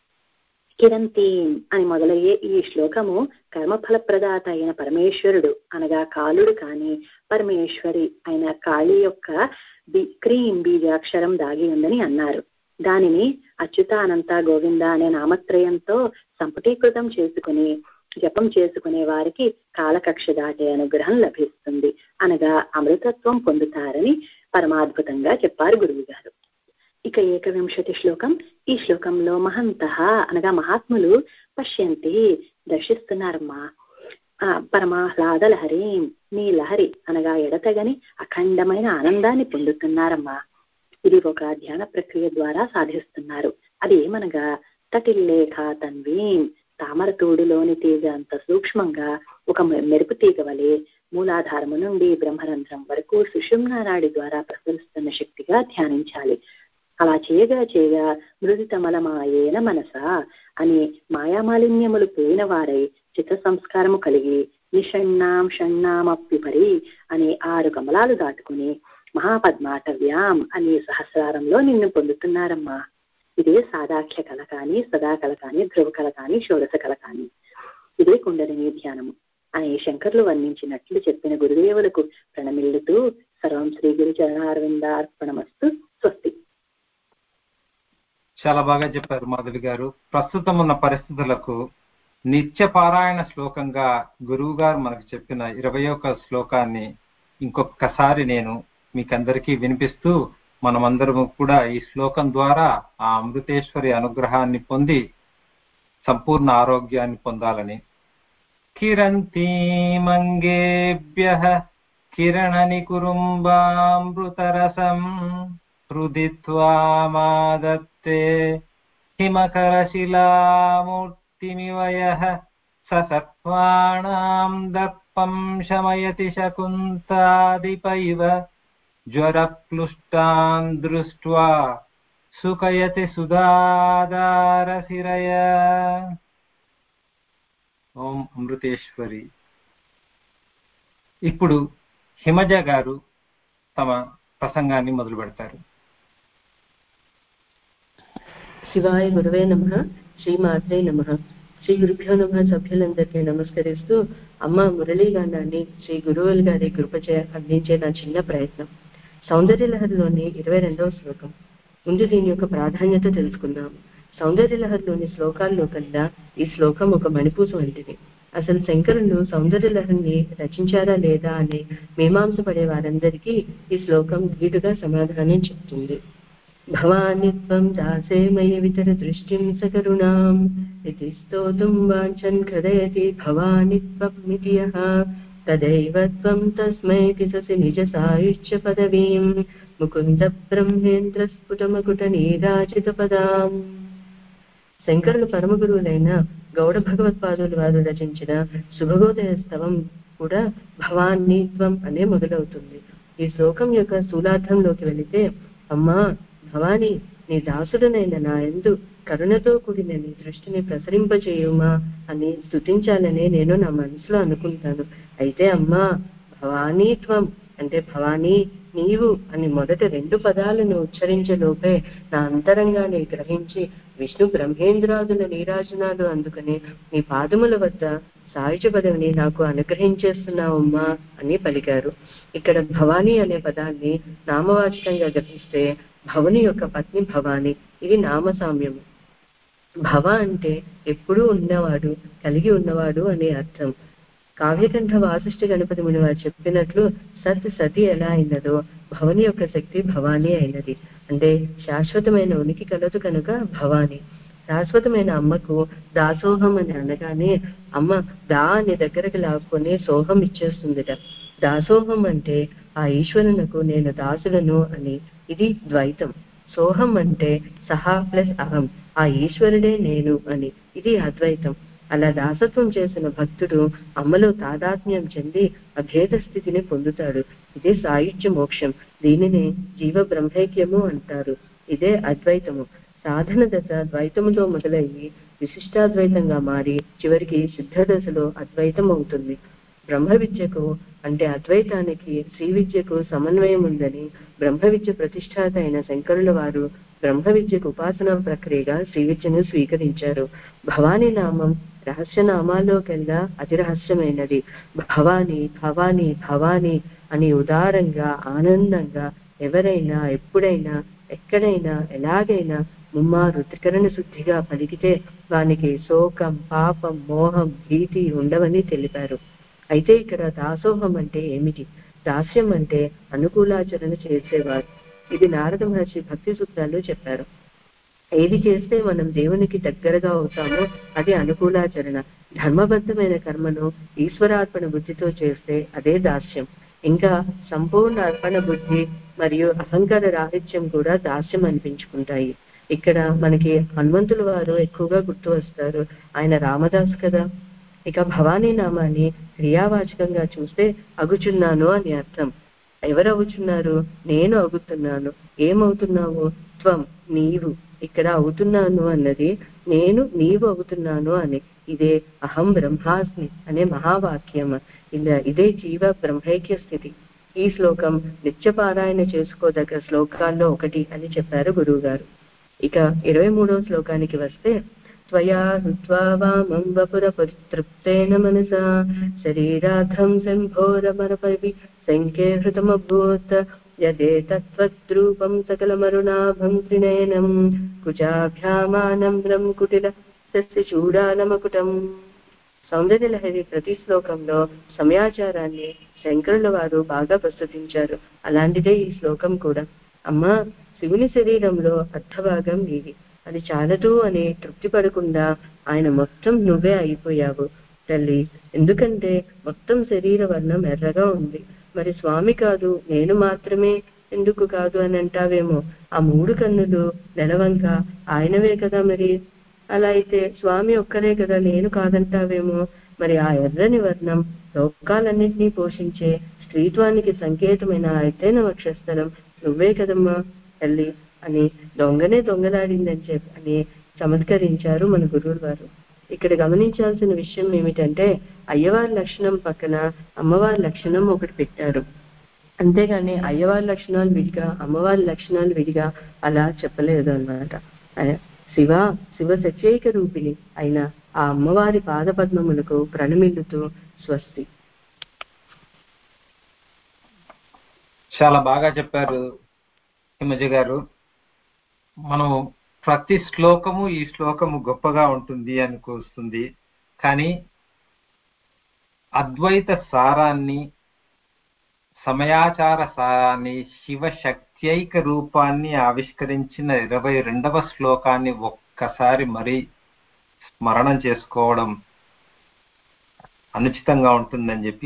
కిరంతి అని మొదలయ్యే ఈ శ్లోకము కర్మఫల ప్రదాత అయిన పరమేశ్వరుడు అనగా కాలుడు కాని పరమేశ్వరి అయిన కాళీ యొక్క బి క్రీం బీజాక్షరం దాగి ఉందని అన్నారు. దానిని అచ్యుతానంత గోవింద అనే నామత్రయంతో సంపుటీకృతం చేసుకుని జపం చేసుకునే వారికి కాలకక్ష దాటే అనుగ్రహం లభిస్తుంది అనగా అమృతత్వం పొందుతారని పరమాద్భుతంగా చెప్పారు గురువు గారు. ఇక ఏకవింశతి శ్లోకం. ఈ శ్లోకంలో మహంతః అనగా మహాత్ములు పశ్యంతి దర్శిస్తున్నారమ్మా ఆ పరమాహ్లాద లహరి నీ లహరి అనగా ఎడతగని అఖండమైన ఆనందాన్ని పొందుతున్నారమ్మా. ఇది ఒక ధ్యాన ప్రక్రియ ద్వారా సాధిస్తున్నారు. అది ఏమనగా తటిల్లేఖ తన్వీం తామర తోడులోని తీగ అంత సూక్ష్మంగా ఒక మెరుపు తీగ వలె మూలాధారము నుండి బ్రహ్మరంధ్రం వరకు సుషుమ్నా నాడి ద్వారా ప్రసరిస్తున్న శక్తిగా ధ్యానించాలి. అలా చేయగా చేయగా మృదుతమలమాయేన మనస అని మాయామాలిన్యములు పోయిన వారై చిత్త సంస్కారము కలిగి నిషణ్ణాం షణ్ణామప్యుపరి అనే ఆరు కమలాలు దాటుకుని మహాపద్మాటవ్యాం అనే సహస్రారంలో నిన్ను పొందుతున్నారమ్మా. ఇదే సాదాఖ్య కళ కాని సదా కళ కాని ధ్రువ కళ కాని షోడశ కళ కాని ఇదే కుండలిని ధ్యానము అనే శంకర్లు వర్ణించినట్లు చెప్పిన గురుదేవులకు ప్రణమిల్లుతూ సర్వం శ్రీ గురు చరణారవిందార్పణమస్తు. స్వస్తి. చాలా బాగా చెప్పారు మాధవి గారు. ప్రస్తుతం ఉన్న పరిస్థితులకు నిత్య పారాయణ శ్లోకంగా గురువు గారు మనకు చెప్పిన ఇరవై ఒక్క శ్లోకాన్ని ఇంకొకసారి నేను మీకందరికీ వినిపిస్తూ మనమందరము కూడా ఈ శ్లోకం ద్వారా ఆ అమృతేశ్వరి అనుగ్రహాన్ని పొంది సంపూర్ణ ఆరోగ్యాన్ని పొందాలని. కిరంతీ మంగేభ్యః కిరణని కురుంబామృతరసం హృదిత్వామాదత్తే హిమకరశిలామూర్తిమివయః ససత్వానాం దర్పం శమయతి శకుంతాదిపైవ జ్వరప్లుష్టాన్ దృష్ట్వా సుఖయతి సుధాధారశిరయ. ఓం అమృతేశ్వరి. ఇప్పుడు హిమజ గారు తమ ప్రసంగాన్ని మొదలు పెడతారు. శివాయ గురువే నమః. శ్రీమాత్రే నమః. శ్రీ గురుభ్యో నమః. సభ్యులందరికీ నమస్కరిస్తూ అమ్మ మురళీగాండాన్ని శ్రీ గురువులు గారి కృపచే అందించే నా చిన్న ప్రయత్నం. సౌందర్యలహరిలోని ఇరవై రెండవ శ్లోకం. ముందు దీని యొక్క ప్రాధాన్యత తెలుసుకుందాం. సౌందర్యలహరిలోని శ్లోకాల్లో కల్లా ఈ శ్లోకం ఒక మణిపూస వంటిది. అసలు శంకరులు సౌందర్యలహరిని రచించారా లేదా అని మీమాంస పడే వారందరికీ ఈ శ్లోకం ధీటుగా సమాధానం చెప్తుంది. భవానిత్వం దాసే మయి వితర దృష్టిం సకరుణాం ఇది స్తోతుం వాంఛన్ హృదయతి భవానిత్వమితి యః తదైవ త్వం తస్మై తిససి నిజ సాయుష్య పదవీం ముకుంద బ్రహ్మేంద్ర స్ఫుటమకుట నీరాజిత పదాం. శంకరులు పరమ గురువులైన గౌడ భగవత్పాదులు వారు రచించిన శుభగోదయ స్తవం కూడా భవానీత్వం అనే మొదలవుతుంది. ఈ శ్లోకం యొక్క స్థూలార్థంలోకి వెళితే, అమ్మా భవానీ, నీ దాసుడనైన నా యందు కరుణతో కూడిన నీ దృష్టిని ప్రసరింపచేయుమా అని స్తుతించాలని నేను నా మనసులో అనుకుంటాను. అయితే అమ్మా, భవానీత్వం అంటే భవానీ నీవు అని మొదట రెండు పదాలను ఉచ్చరించలోపే నా అంతరంగాన్ని గ్రహించి విష్ణు బ్రహ్మేంద్రాదుల నీరాజనాలు అందుకని నీ పాదముల వద్ద సాయుజ పదవిని నాకు అనుగ్రహించేస్తున్నావమ్మా అని పలికారు. ఇక్కడ భవానీ అనే పదాన్ని నామవాచకంగా గ్రహిస్తే భవుని యొక్క పత్ని భవాని, ఇది నామసామ్యము. భవ అంటే ఎప్పుడూ ఉన్నవాడు, కలిగి ఉన్నవాడు అనే అర్థం. కావ్యకంఠ వాసిష్ఠ గణపతి ముని వారు చెప్పినట్లు సత్ సతి ఎలా అయినదో భవని యొక్క శక్తి భవానీ అయినది. అంటే శాశ్వతమైన ఉనికి కలదు కనుక భవాని. శాశ్వతమైన అమ్మకు దాసోహం అని అనగానే అమ్మ దా అని దగ్గరకు లాక్కొని సోహం ఇచ్చేస్తుందిట. దాసోహం అంటే ఆ ఈశ్వరునకు నేను దాసులను అని. ఇది ద్వైతం. సోహం అంటే సహా ప్లస్ అహం, ఆ ఈశ్వరుడే నేను అని. ఇది అద్వైతం. అలా దాసత్వం చేసిన భక్తుడు అమ్మలో తాదాత్మ్యం చెంది అభేద స్థితిని పొందుతాడు. ఇదే సాయుధ్య మోక్షం. దీనినే జీవ బ్రహ్మైక్యము అంటారు. ఇదే అద్వైతము. సాధన దశ ద్వైతముతో మొదలయ్యి విశిష్టాద్వైతంగా మారి చివరికి సిద్ధ దశలో అద్వైతం అవుతుంది. బ్రహ్మ విద్యకు అంటే అద్వైతానికి శ్రీ విద్యకు సమన్వయం ఉందని బ్రహ్మ విద్య ప్రతిష్టాత అయిన శంకరుల వారు బ్రహ్మ విద్యకు ఉపాసనా ప్రక్రియగా శ్రీ విద్యను స్వీకరించారు. భవానీ నామం రహస్య నామాల్లోకెల్లా అతి రహస్యమైనది. భవానీ భవానీ భవానీ అని ఉదారంగా ఆనందంగా ఎవరైనా ఎప్పుడైనా ఎక్కడైనా ఎలాగైనా ముమ్మారు త్రికరణ శుద్ధిగా పలికితే వానికి శోకం పాపం మోహం భీతి ఉండవని తెలిపారు. అయితే ఇక్కడ దాసోహం అంటే ఏమిటి? దాస్యం అంటే అనుకూలాచరణ చేసేవారు. ఇది నారద మహర్షి భక్తి సూత్రాల్లో చెప్పారు. ఏది చేస్తే మనం దేవునికి దగ్గరగా అవుతామో అది అనుకూలాచరణ. ధర్మబద్ధమైన కర్మను ఈశ్వరార్పణ బుద్ధితో చేస్తే అదే దాస్యం. ఇంకా సంపూర్ణ అర్పణ బుద్ధి మరియు అహంకార రాహిత్యం కూడా దాస్యం అనిపించుకుంటాయి. ఇక్కడ మనకి హనుమంతుల వారు ఎక్కువగా గుర్తు వస్తారు. ఆయన రామదాస్ కదా. ఇక భవానీ నామాన్ని క్రియావాచకంగా చూస్తే అగుచున్నాను అని అర్థం. ఎవరవుతున్నారు? నేను అవుతున్నాను. ఏమవుతున్నావు? త్వం, నీవు. ఇక్కడ అవుతున్నాను అన్నది నేను నీవు అవుతున్నాను అని. ఇదే అహం బ్రహ్మాస్మి అనే మహావాక్యం. ఇదే జీవ బ్రహ్మైక్య స్థితి. ఈ శ్లోకం నిత్యపారాయణ చేసుకోదగ్గ శ్లోకాల్లో ఒకటి అని చెప్పారు గురువు గారు. ఇక ఇరవై మూడవ శ్లోకానికి వస్తే, త్వయా హృత్వా వామం వపుర తృప్తేన మనసా శరీరార్థం శంభోరమరపరి సంకేహృతమభూత్ యదే తత్వద్రూపం సకలమరుణాభం త్రినయనం కుచాభ్యామానమ్రం కుటిల తస్య చూడాలమకుటం. సౌందర్యలహరి ప్రతి శ్లోకంలో సమయాచారాన్ని శంకరుల వారు బాగా ప్రస్తుతించారు. అలాంటిదే ఈ శ్లోకం కూడా. అమ్మా, శివుని శరీరంలో అర్ధభాగం నీది, అది చాలదు అని తృప్తి పడకుండా ఆయన మొత్తం నువ్వే అయిపోయావు తల్లి. ఎందుకంటే మొత్తం శరీర వర్ణం ఎర్రగా ఉంది. మరి స్వామి కాదు నేను మాత్రమే ఎందుకు కాదు అని అంటావేమో. ఆ మూడు కన్నులు నెలవంక ఆయనవే కదా. మరి అలా అయితే స్వామి ఒక్కరే కదా, నేను కాదంటావేమో. మరి ఆ ఎర్రని వర్ణం లోకాలన్నింటినీ పోషించే స్త్రీత్వానికి సంకేతమైన ఎత్తైన వక్షస్థలం నువ్వే కదమ్మా తల్లి అని దొంగనే దొంగలాడిందని చెప్పి అని చమత్కరించారు మన గురువులు వారు. ఇక్కడ గమనించాల్సిన విషయం ఏమిటంటే, అయ్యవారి లక్షణం పక్కన అమ్మవారి లక్షణం ఒకటి పెట్టారు. అంతేగాని అయ్యవారి లక్షణాలు విడిగా అమ్మవారి లక్షణాలు విడిగా అలా చెప్పలేదు అన్నమాట. శివ శివ సత్యైక రూపిణి అయిన ఆ అమ్మవారి పాద పద్మములకు ప్రణమిల్లుతూ స్వస్తి. చాలా బాగా చెప్పారు హిమజ గారు. మనం ప్రతి శ్లోకము ఈ శ్లోకము గొప్పగా ఉంటుంది అనుకొస్తుంది, కానీ అద్వైత సారాన్ని సమయాచార సారాన్ని శివశక్త్యైక రూపాన్ని ఆవిష్కరించిన ఇరవై రెండవ శ్లోకాన్ని ఒక్కసారి మరి స్మరణం చేసుకోవడం అనుచితంగా ఉంటుందని చెప్పి,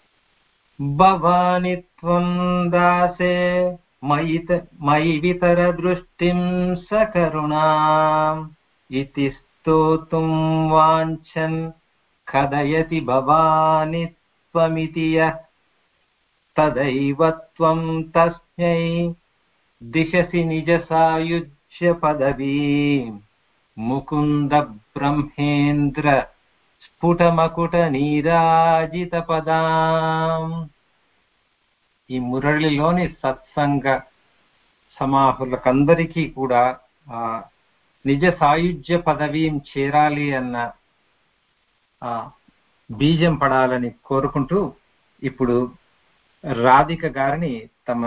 భవాని త్వం దాసే మయిత మయి వితర దృష్టిం సకరుణా ఇతి స్తోతుం వాంఛన్ కదయతి భవాని త్వమితి యః తదైవ త్వం తస్మై దిశసి నిజ సాయుజ్య పదవీ ముకుంద బ్రహ్మేంద్ర స్ఫుటమకుట నీరాజిత పదాం. ఈ మురళిలోని సత్సంగ సమాహులకందరికీ కూడా ఆ నిజ సాయుజ్య పదవీం చేరాలి అన్న ఆ బీజం పడాలని కోరుకుంటూ ఇప్పుడు రాధిక గారిని తమ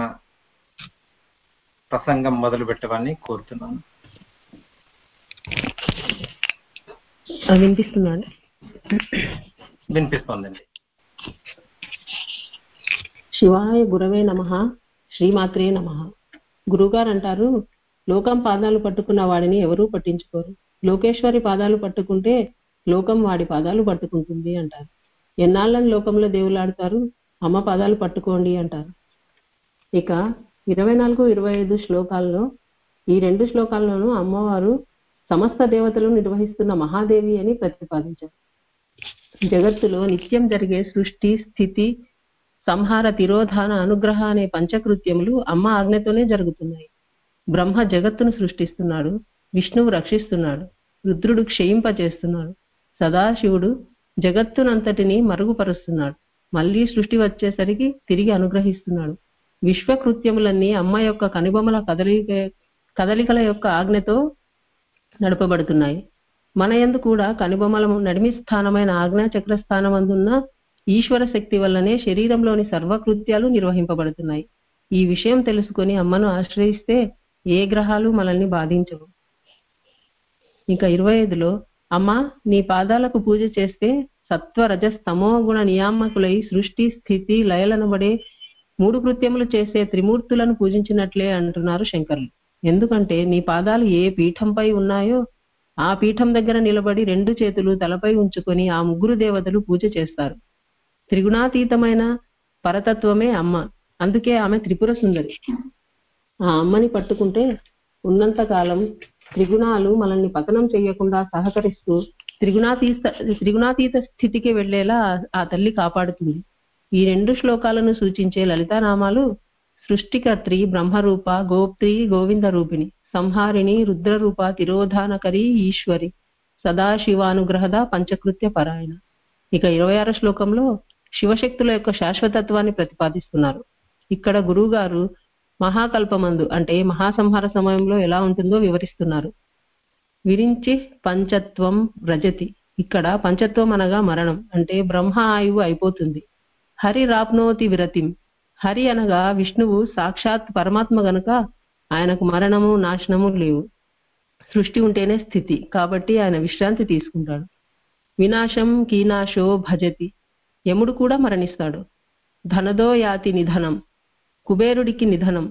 ప్రసంగం మొదలు పెట్టమని కోరుతున్నాను. వినిపిస్తున్నాను. వినిపిస్తోందండి. శివాయ గురవే నమః, శ్రీమాత్రే నమః. గురువుగారు అంటారు, లోకం పాదాలు పట్టుకున్న వాడిని ఎవరూ పట్టించుకోరు, లోకేశ్వరి పాదాలు పట్టుకుంటే లోకం వాడి పాదాలు పట్టుకుంటుంది అంటారు. ఎన్నాళ్ళని లోకంలో దేవులాడతారు, అమ్మ పాదాలు పట్టుకోండి అంటారు. ఇక ఇరవై నాలుగు ఇరవై ఐదు శ్లోకాల్లో ఈ రెండు శ్లోకాల్లోనూ అమ్మవారు సమస్త దేవతలు నిర్వహిస్తున్న మహాదేవి అని ప్రతిపాదించారు. జగత్తులో నిత్యం జరిగే సృష్టి, స్థితి, సంహార, తిరోధాన, అనుగ్రహ అనే పంచకృత్యములు అమ్మ ఆజ్ఞతోనే జరుగుతున్నాయి. బ్రహ్మ జగత్తును సృష్టిస్తున్నాడు, విష్ణువు రక్షిస్తున్నాడు, రుద్రుడు క్షయింపచేస్తున్నాడు, సదాశివుడు జగత్తునంతటిని మరుగుపరుస్తున్నాడు, మళ్ళీ సృష్టి వచ్చేసరికి తిరిగి అనుగ్రహిస్తున్నాడు. విశ్వకృత్యములన్నీ అమ్మ యొక్క కనుబొమల కదలిక కదలికల యొక్క ఆజ్ఞతో నడపబడుతున్నాయి. మన యందు కూడా కనుబొమల నడిమి స్థానమైన ఆజ్ఞా చక్రస్థానమందున్న ఈశ్వర శక్తి వల్లనే శరీరంలోని సర్వకృత్యాలు నిర్వహింపబడుతున్నాయి. ఈ విషయం తెలుసుకొని అమ్మను ఆశ్రయిస్తే ఏ గ్రహాలు మనల్ని బాధించవు. ఇంకా ఇరవై ఐదులో అమ్మ నీ పాదాలకు పూజ చేస్తే సత్వ రజస్ తమో గుణ నియామకులై సృష్టి, స్థితి, లయలనబడే మూడు కృత్యములు చేసే త్రిమూర్తులను పూజించినట్లే అంటున్నారు శంకరులు. ఎందుకంటే నీ పాదాలు ఏ పీఠంపై ఉన్నాయో ఆ పీఠం దగ్గర నిలబడి రెండు చేతులు తలపై ఉంచుకొని ఆ ముగ్గురు దేవతలు పూజ చేస్తారు. త్రిగుణాతీతమైన పరతత్వమే అమ్మ, అందుకే ఆమె త్రిపుర సుందరి. ఆ అమ్మని పట్టుకుంటే ఉన్నంత కాలం త్రిగుణాలు మనల్ని పతనం చేయకుండా సహకరిస్తూ త్రిగుణాతీత త్రిగుణాతీత స్థితికి వెళ్లేలా ఆ తల్లి కాపాడుతుంది. ఈ రెండు శ్లోకాలను సూచించే లలితానామాలు సృష్టికర్త్రి బ్రహ్మరూప, గోప్త్రి గోవింద రూపిణి, సంహారిణి రుద్రరూప, తిరోధానకరి ఈశ్వరి, సదాశివానుగ్రహద పంచకృత్య పరాయణ. ఇక ఇరవై ఆరో శ్లోకంలో శివశక్తుల యొక్క శాశ్వతత్వాన్ని ప్రతిపాదిస్తున్నారు. ఇక్కడ గురువు గారు మహాకల్పమందు అంటే మహాసంహార సమయంలో ఎలా ఉంటుందో వివరిస్తున్నారు. విరించి పంచత్వం వ్రజతి. ఇక్కడ పంచత్వం అనగా మరణం, అంటే బ్రహ్మ ఆయువు అయిపోతుంది. హరి రాప్నోతి విరతిం. హరి అనగా విష్ణువు సాక్షాత్ పరమాత్మ గనుక ఆయనకు మరణము నాశనము లేవు. సృష్టి ఉంటేనే స్థితి, కాబట్టి ఆయన విశ్రాంతి తీసుకుంటాడు. వినాశం కీనాశో భజతి. యముడు కూడా మరణిస్తాడు. ధనదో యాతి నిధనం. కుబేరుడికి నిధనం.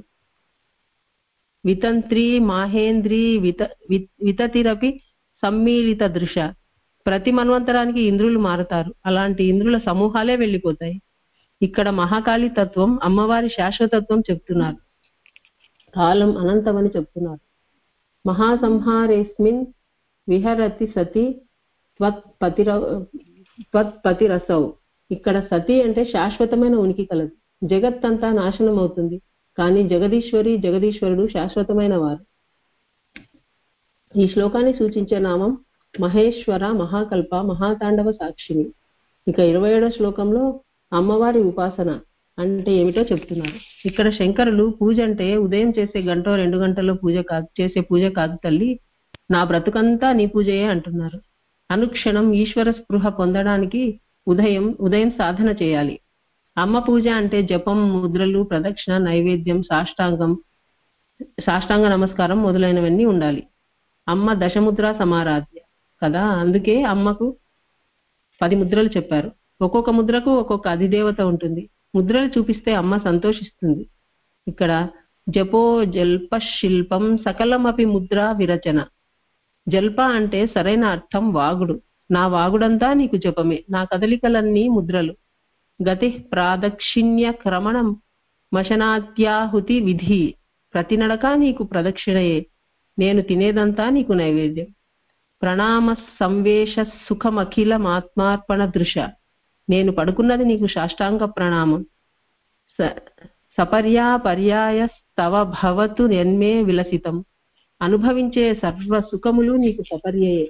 వితంత్రి మాహేంద్రి విత వితతిరపి సమ్మీలిత దృశ. ప్రతి మన్వంతరానికి ఇంద్రులు మారతారు, అలాంటి ఇంద్రుల సమూహాలే వెళ్ళిపోతాయి. ఇక్కడ మహాకాళి తత్వం అమ్మవారి శాశ్వతత్వం చెప్తున్నారు. కాలం అనంతమని చెప్తున్నారు. మహాసంహారేస్మిన్ విహరతి సతి త్వత్పతిర త్వత్పతిరసౌ. ఇక్కడ సతి అంటే శాశ్వతమైన ఉనికి కలదు. జగత్తంతా నాశనం అవుతుంది, కానీ జగదీశ్వరి జగదీశ్వరుడు శాశ్వతమైన వారు. ఈ శ్లోకాన్ని సూచించే నామం మహేశ్వర, మహాకల్ప, మహాతాండవ సాక్షిని. ఇక ఇరవై ఏడో శ్లోకంలో అమ్మవారి ఉపాసన అంటే ఏమిటో చెప్తున్నారు. ఇక్కడ శంకరులు పూజ అంటే ఉదయం చేసే గంట రెండు గంటల్లో పూజ కాదు, చేసే పూజ కాదు తల్లి, నా బ్రతుకంతా నీ పూజయే అంటున్నారు. అనుక్షణం ఈశ్వర స్పృహ పొందడానికి ఉదయం ఉదయం సాధన చేయాలి. అమ్మ పూజ అంటే జపం, ముద్రలు, ప్రదక్షిణ, నైవేద్యం, సాష్టాంగం సాష్టాంగ నమస్కారం మొదలైనవన్నీ ఉండాలి. అమ్మ దశముద్ర సమారాధ్య కదా, అందుకే అమ్మకు పది ముద్రలు చెప్పారు. ఒక్కొక్క ముద్రకు ఒక్కొక్క అధిదేవత ఉంటుంది. ముద్రలు చూపిస్తే అమ్మ సంతోషిస్తుంది. ఇక్కడ జపో జల్ప శిల్పం సకలమపి ముద్ర విరచన. జల్ప అంటే సరైన అర్థం వాగుడు. నా వాగుడంతా నీకు జపమే, నా కదలికలన్నీ ముద్రలు. గతి ప్రాదక్షిణ్య క్రమణం మశనాత్యాహుతి విధి. ప్రతి నడక నీకు ప్రదక్షిణయే, నేను తినేదంతా నీకు నైవేద్యం. ప్రణామ సంవేశ సుఖమఖిలమాత్మార్పణ దృశ. నేను పడుకున్నది నీకు సాష్టాంగ ప్రణామం. సపర్యా పర్యాయ స్తవ భవతు యన్మే విలసితం. అనుభవించే సర్వ సుఖములు నీకు సపర్యయే.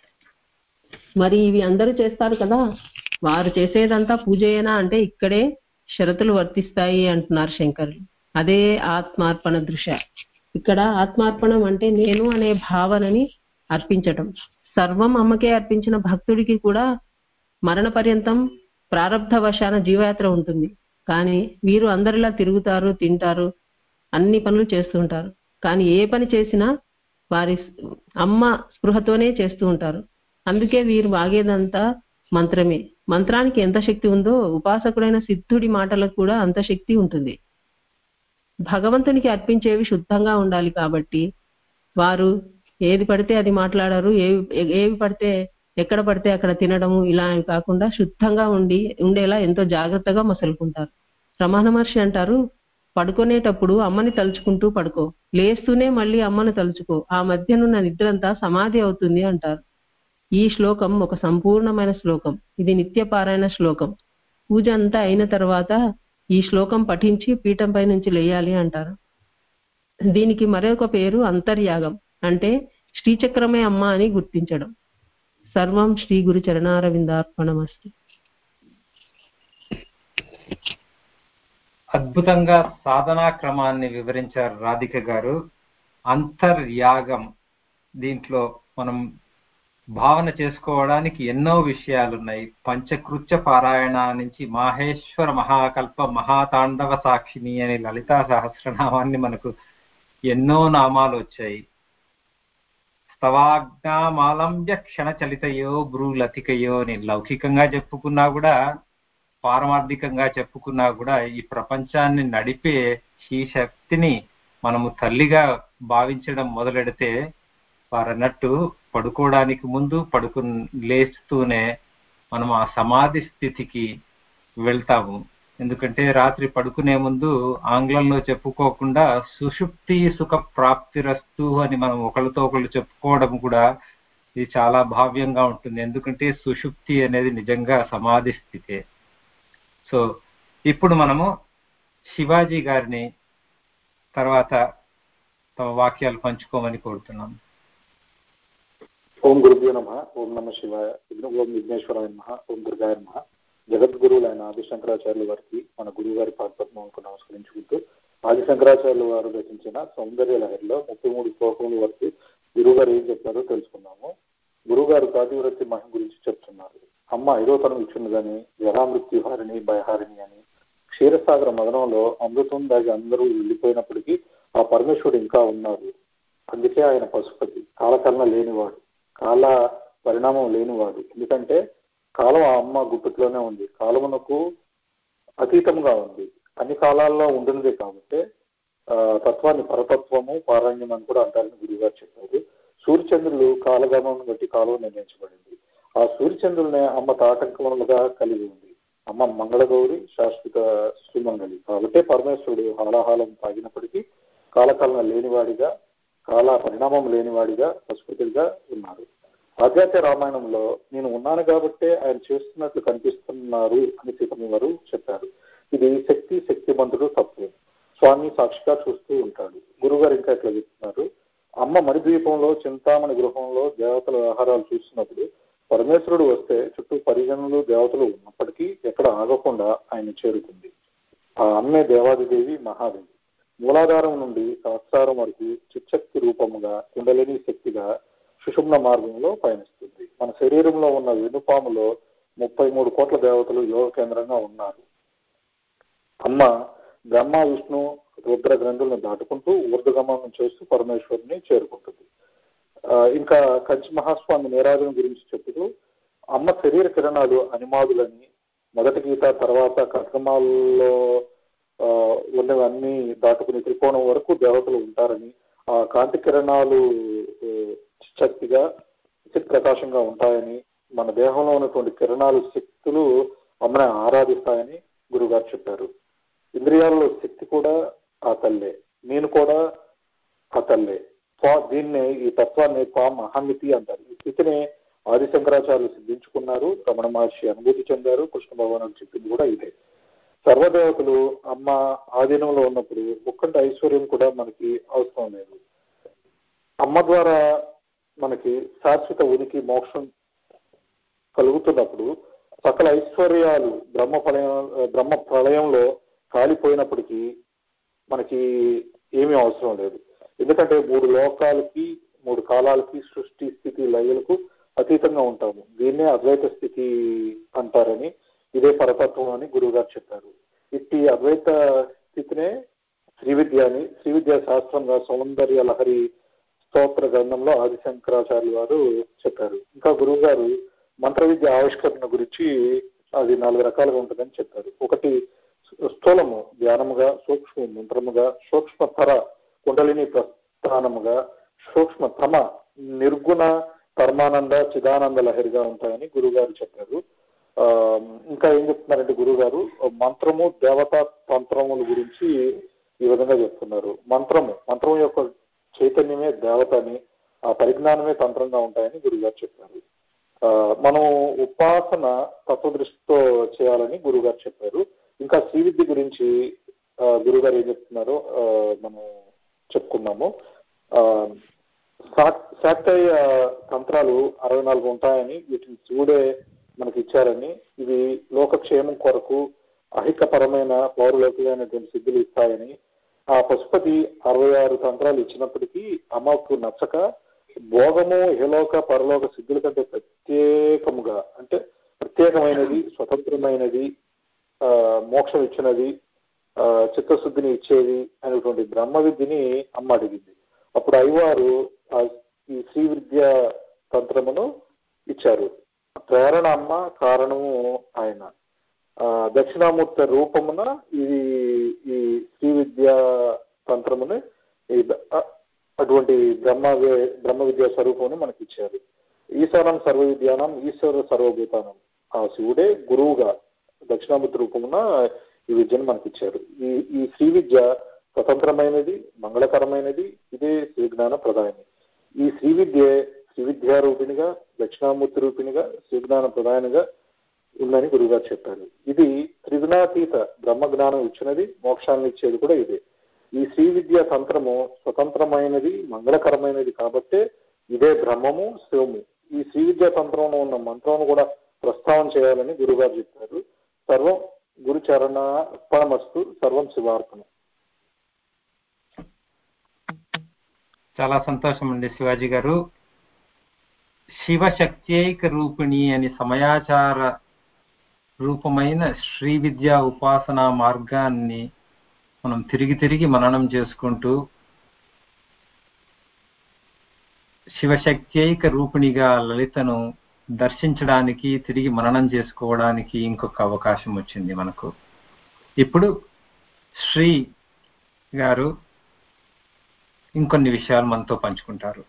మరి ఇవి అందరూ చేస్తారు కదా, వారు చేసేదంతా పూజయేనా అంటే ఇక్కడే షరతులు వర్తిస్తాయి అంటున్నారు శంకరులు. అదే ఆత్మార్పణ దృశ. ఇక్కడ ఆత్మార్పణం అంటే నేను అనే భావనని అర్పించటం. సర్వం అమ్మకే అర్పించిన భక్తుడికి కూడా మరణ పర్యంతం ప్రారబ్ధవశాన జీవయాత్ర ఉంటుంది. కానీ వీరు అందరిలా తిరుగుతారు, తింటారు, అన్ని పనులు చేస్తూ ఉంటారు. కానీ ఏ పని చేసినా వారి అమ్మ స్పృహతోనే చేస్తూ ఉంటారు. అందుకే వీరు వాగేదంతా మంత్రమే. మంత్రానికి ఎంత శక్తి ఉందో ఉపాసకుడైన సిద్ధుడి మాటలకు కూడా అంత శక్తి ఉంటుంది. భగవంతునికి అర్పించేవి శుద్ధంగా ఉండాలి కాబట్టి వారు ఏది పడితే అది మాట్లాడారు, ఏవి ఏవి పడితే ఎక్కడ పడితే అక్కడ తినడము ఇలా కాకుండా శుద్ధంగా ఉండి ఉండేలా ఎంతో జాగ్రత్తగా మసలుకుంటారు. రమణ మహర్షి అంటారు, పడుకునేటప్పుడు అమ్మని తలుచుకుంటూ పడుకో, లేస్తూనే మళ్ళీ అమ్మను తలుచుకో, ఆ మధ్యనున్న నిద్రంతా సమాధి అవుతుంది అంటారు. ఈ శ్లోకం ఒక సంపూర్ణమైన శ్లోకం. ఇది నిత్యపారాయణ శ్లోకం. పూజ అంతా అయిన తర్వాత ఈ శ్లోకం పఠించి పీఠంపై నుంచి లేయాలి అంటారు. దీనికి మరొక పేరు అంతర్యాగం, అంటే శ్రీచక్రమే అమ్మ అని గుర్తించడం. సర్వం శ్రీ గురు చరణారవిందార్పణమస్తు. అద్భుతంగా సాధనా క్రమాన్ని వివరించారు రాధిక గారు. అంతర్యాగం, దీంట్లో మనం భావన చేసుకోవడానికి ఎన్నో విషయాలున్నాయి. పంచకృత్య పారాయణ నుంచి మాహేశ్వర మహాకల్ప మహాతాండవ సాక్షిని అనే లలితా సహస్రనామాన్ని మనకు ఎన్నో నామాలు వచ్చాయి. స్తవాజ్ఞామాలంబ్య క్షణచలితయో భ్రూలతికయో అని లౌకికంగా చెప్పుకున్నా కూడా, పారమార్థికంగా చెప్పుకున్నా కూడా, ఈ ప్రపంచాన్ని నడిపే ఈ శక్తిని మనము తల్లిగా భావించడం మొదలెడితే, వారన్నట్టు పడుకోవడానికి ముందు పడుకు లేస్తూనే మనం ఆ సమాధి స్థితికి వెళ్తాము. ఎందుకంటే రాత్రి పడుకునే ముందు ఆంగ్లంలో చెప్పుకోకుండా సుషుప్తి సుఖ ప్రాప్తిరస్తు అని మనం ఒకళ్ళతో ఒకళ్ళు చెప్పుకోవడం కూడా ఇది చాలా భావ్యంగా ఉంటుంది. ఎందుకంటే సుషుప్తి అనేది నిజంగా సమాధి స్థితే. సో ఇప్పుడు మనము శివాజీ గారిని తర్వాత తమ వాక్యాలు పంచుకోమని కోరుతున్నాం. ఓం గురుభ్యో నమః. ఓం నమ శివాయ. ఓం విఘ్నేశ్వరాయ నమః. ఓం దుర్గాయ నమః. జగద్గురువులైన ఆదిశంకరాచార్యుల వారికి, మన గురువు గారి పాదపద్మకు నమస్కరించుకుంటూ, ఆదిశంకరాచార్యుల వారు రచించిన సౌందర్య లహరిలో ముప్పై మూడు శ్లోకముల వరకు గురువు గారు ఏం చెప్పారో తెలుసుకున్నాము. గురువుగారు పాతివ్రత్య మహిమ గురించి చెప్తున్నారు. అమ్మ ఐదో తరం ఇచ్చున్నదని, జరామృత్యుహారిణి భయహారిణి అని, క్షీరసాగర మదనంలో అమృతం దాగి అందరూ వెళ్ళిపోయినప్పటికీ ఆ పరమేశ్వరుడు ఇంకా ఉన్నారు. అందుకే ఆయన పశుపతి, కాలకలన లేనివాడు, కాల పరిణామం లేనివాడు. ఎందుకంటే కాలం ఆ అమ్మ గుప్పిట్లోనే ఉంది, కాలమునకు అతీతంగా ఉంది, అన్ని కాలాల్లో ఉండినదే కాబట్టి ఆ తత్వాన్ని పరతత్వము పారాయణ్యం అని కూడా అంటారని గురువుగారు చెప్పారు. సూర్యచంద్రులు కాలగమనం బట్టి కాలం నిర్ణయించబడింది. ఆ సూర్యచంద్రులనే అమ్మ తాటంకములుగా కలిగి ఉంది. అమ్మ మంగళగౌరి, శాశ్వత సుమంగళి. కాబట్టి పరమేశ్వరుడు హాలాహాలం తాగినప్పటికీ కాలకలన లేనివాడిగా, కాల పరిణామం లేనివాడిగా పశుపతిగా ఉన్నారు. ఆధ్యాత్మిక రామాయణంలో నేను ఉన్నాను కాబట్టే ఆయన చేస్తున్నట్లు కనిపిస్తున్నారు అని సీతమ్మ వారు చెప్పారు. ఇది శక్తి శక్తిమంతుడు తత్వం. స్వామి సాక్షిగా చూస్తూ ఉంటాడు. గురుగారు ఇంకా ఇట్లా చెప్తున్నారు. అమ్మ మణిద్వీపంలో చింతామణి గృహంలో దేవతల వ్యవహారాలు చూస్తున్నప్పుడు పరమేశ్వరుడు వస్తే చుట్టూ పరిజనులు దేవతలు ఉన్నప్పటికీ ఎక్కడ ఆగకుండా ఆయన చేరుకుంది. ఆ అమ్మే దేవాదిదేవి మహాదేవి. మూలాధారం నుండి సహస్రారం వరకు చిచ్చక్తి రూపముగా, కుండలిని శక్తిగా సుషుమ్న మార్గంలో పయనిస్తుంది. మన శరీరంలో ఉన్న వెనుపాములో ముప్పై మూడు కోట్ల దేవతలు యోగ కేంద్రంగా ఉన్నారు. అమ్మ బ్రహ్మ విష్ణు రుద్ర గ్రంథులను దాటుకుంటూ ఊర్ధగమనం చేస్తూ పరమేశ్వరుని చేరుకుంటుంది. ఆ ఇంకా కంచి మహాస్వామి నీరాజన గురించి చెబుతూ, అమ్మ శరీర కిరణాలు అనిమాదులని, మొదటి గీత తర్వాత కర్గమాల్లో ఆ ఉన్నవన్నీ దాటుకుని త్రికోణం వరకు దేవతలు ఉంటారని, ఆ కాంతి కిరణాలు శక్తిగా ప్రకాశంగా ఉంటాయని, మన దేహంలో ఉన్నటువంటి కిరణాలు శక్తులు అమ్మని ఆరాధిస్తాయని గురుగారు చెప్పారు. ఇంద్రియాలలో శక్తి కూడా ఆ తల్లే, నేను కూడా ఆ తల్లే. దీన్నే ఈ తత్వాన్ని త్వాం అహమితి అంటారు. ఈ స్థితిని ఆదిశంకరాచార్యులు సిద్ధించుకున్నారు, రమణ మహర్షి అనుభూతి చెందారు, కృష్ణ భగవానుడు చెప్పింది కూడా ఇదే. సర్వదేవతలు అమ్మ ఆధీనంలో ఉన్నప్పుడు ఒక్కంటి ఐశ్వర్యం కూడా మనకి అవసరం లేదు. అమ్మ ద్వారా మనకి శాశ్వత ఉనికి మోక్షం కలుగుతున్నప్పుడు సకల ఐశ్వర్యాలు బ్రహ్మ ప్రళయం బ్రహ్మ ప్రళయంలో కాలిపోయినప్పటికీ మనకి ఏమీ అవసరం లేదు. ఎందుకంటే మూడు లోకాలకి, మూడు కాలాలకి, సృష్టి స్థితి లయలకు అతీతంగా ఉంటాము. దీన్నే అద్వైత స్థితి అంటారని, ఇదే పరతత్వం అని గురువు గారు చెప్పారు. ఇట్టి అద్వైత స్థితినే శ్రీ విద్య అని, శ్రీ విద్యా శాస్త్రంగా సౌందర్య లహరి స్తోత్ర గ్రంథంలో ఆదిశంకరాచార్యులు వారు చెప్పారు. ఇంకా గురువు గారు మంత్ర విద్య ఆవిష్కరణ గురించి అది నాలుగు రకాలుగా ఉంటుందని చెప్పారు. ఒకటి స్థూలము ధ్యానముగా, సూక్ష్మ మంత్రముగా, సూక్ష్మతర కుండలిని ప్రస్థానముగా, సూక్ష్మతమ నిర్గుణ పరమానంద చిదానంద లహరిగా ఉంటాయని గురుగారు చెప్పారు. ఆ ఇంకా ఏం చెప్తున్నారంటే గురుగారు మంత్రము దేవతా తంత్రముల గురించి ఈ విధంగా చెప్తున్నారు. మంత్రము మంత్రం యొక్క చైతన్యమే దేవత అని, ఆ పరిజ్ఞానమే తంత్రంగా ఉంటాయని గురుగారు చెప్పారు. ఆ మనం ఉపాసన తత్వదృష్టితో చేయాలని గురుగారు చెప్పారు. ఇంకా శ్రీ విద్య గురించి గురుగారు ఏం చెప్తున్నారో మనం చెప్పుకున్నాము. ఆ శాక్తేయ తంత్రాలు అరవై నాలుగు ఉంటాయని, వీటిని శివుడే మనకి ఇచ్చారని, ఇవి లోకక్షేమం కొరకు అహికపరమైన పౌరలోకమైనటువంటి సిద్ధులు ఇస్తాయని, ఆ పశుపతి అరవై ఆరు తంత్రాలు ఇచ్చినప్పటికీ అమ్మకు నచ్చక భోగము ఇహలోక పరలోక సిద్ధుల కంటే ప్రత్యేకముగా, అంటే ప్రత్యేకమైనది, స్వతంత్రమైనది, ఆ మోక్షం ఇచ్చినది, ఆ చిత్తశుద్ధిని ఇచ్చేది అనేటువంటి బ్రహ్మ విద్యని అమ్మ అడిగింది. అప్పుడు అయ్యవారు ఈ శ్రీ విద్య తంత్రమును ఇచ్చారు. ప్రేరణ అమ్మ, కారణము ఆయన. ఆ దక్షిణామూర్తి రూపమున ఇది ఈ శ్రీ విద్యా తంత్రముని అటువంటి బ్రహ్మ బ్రహ్మ విద్యా స్వరూపమును మనకి ఇచ్చారు. ఈశానం సర్వ విద్యానం ఈశ్వర సర్వభూతానం, ఆ శివుడే గురువుగా దక్షిణామూర్తి రూపమున ఈ విద్యను మనకి ఇచ్చారు. ఈ ఈ శ్రీ విద్య స్వతంత్రమైనది, మంగళకరమైనది, ఇదే శ్రీ జ్ఞాన ప్రదాయని. ఈ శ్రీ విద్య శ్రీ విద్యా రూపిణిగా, దక్షిణామూర్తి రూపిణిగా, శ్రీ జ్ఞాన ప్రదాయనిగా ఉందని గురుగారు చెప్పారు. ఇది త్రిగుణాతీత బ్రహ్మ జ్ఞానం ఇచ్చినది, మోక్షాన్ని ఇచ్చేది కూడా ఇదే. ఈ శ్రీ విద్యా తంత్రము స్వతంత్రమైనది, మంగళకరమైనది కాబట్టే ఇదే బ్రహ్మము, శివము. ఈ శ్రీ విద్యా తంత్రంలో ఉన్న మంత్రాన్ని కూడా ప్రస్తావన చేయాలని గురుగారు చెప్పారు. సర్వం గురుచరణ అర్పణమస్తు, సర్వం శివార్పణం. చాలా సంతోషం అండి శివాజీ గారు. శివశక్త్యైక రూపిణి అని సమయాచార రూపమైన శ్రీ విద్యా ఉపాసనా మార్గాన్ని మనం తిరిగి తిరిగి మననం చేసుకుంటూ శివశక్త్యైక రూపిణిగా లలితను దర్శించడానికి, తిరిగి మననం చేసుకోవడానికి ఇంకొక అవకాశం వచ్చింది మనకు. ఇప్పుడు శ్రీ గారు ఇంకొన్ని విషయాలు మనతో పంచుకుంటారు.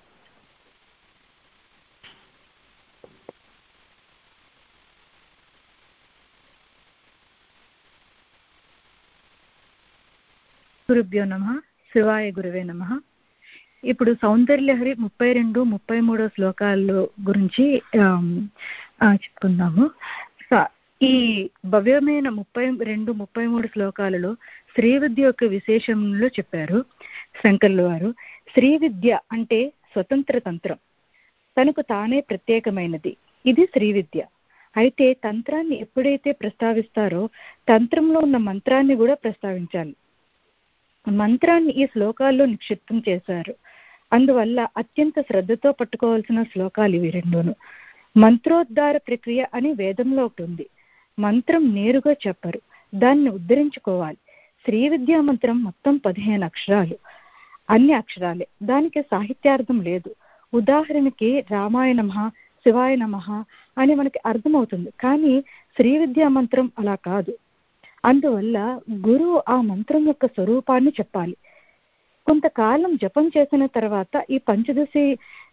గురుభ్యో నమః. శివాయ గురువే నమః. ఇప్పుడు సౌందర్యలహరి ముప్పై రెండు ముప్పై మూడో శ్లోకాల గురించి చెప్పుకుందాము. ఈ భవ్యమైన ముప్పై రెండు ముప్పై మూడు శ్లోకాలలో శ్రీ విద్య యొక్క విశేషంలో చెప్పారు శంకర్ల వారు. శ్రీ విద్య అంటే స్వతంత్ర తంత్రం, తనకు తానే ప్రత్యేకమైనది, ఇది శ్రీ విద్య. అయితే తంత్రాన్ని ఎప్పుడైతే ప్రస్తావిస్తారో తంత్రంలో ఉన్న మంత్రాన్ని కూడా ప్రస్తావించాలి. మంత్రాన్ని ఈ శ్లోకాల్లో నిక్షిప్తం చేశారు. అందువల్ల అత్యంత శ్రద్ధతో పట్టుకోవాల్సిన శ్లోకాలు ఇవి రెండును. మంత్రోద్ధార ప్రక్రియ అని వేదంలో ఒకటి ఉంది. మంత్రం నేరుగా చెప్పరు, దాన్ని ఉద్ధరించుకోవాలి. శ్రీ విద్యా మంత్రం మొత్తం పదిహేను అక్షరాలు, అన్ని అక్షరాలే, దానికి సాహిత్యార్థం లేదు. ఉదాహరణకి రామాయ నమః, శివాయ నమః అని మనకి అర్థమవుతుంది. కానీ శ్రీ విద్యా మంత్రం అలా కాదు. అందువల్ల గురువు ఆ మంత్రం యొక్క స్వరూపాన్ని చెప్పాలి. కొంతకాలం జపం చేసిన తర్వాత ఈ పంచదశి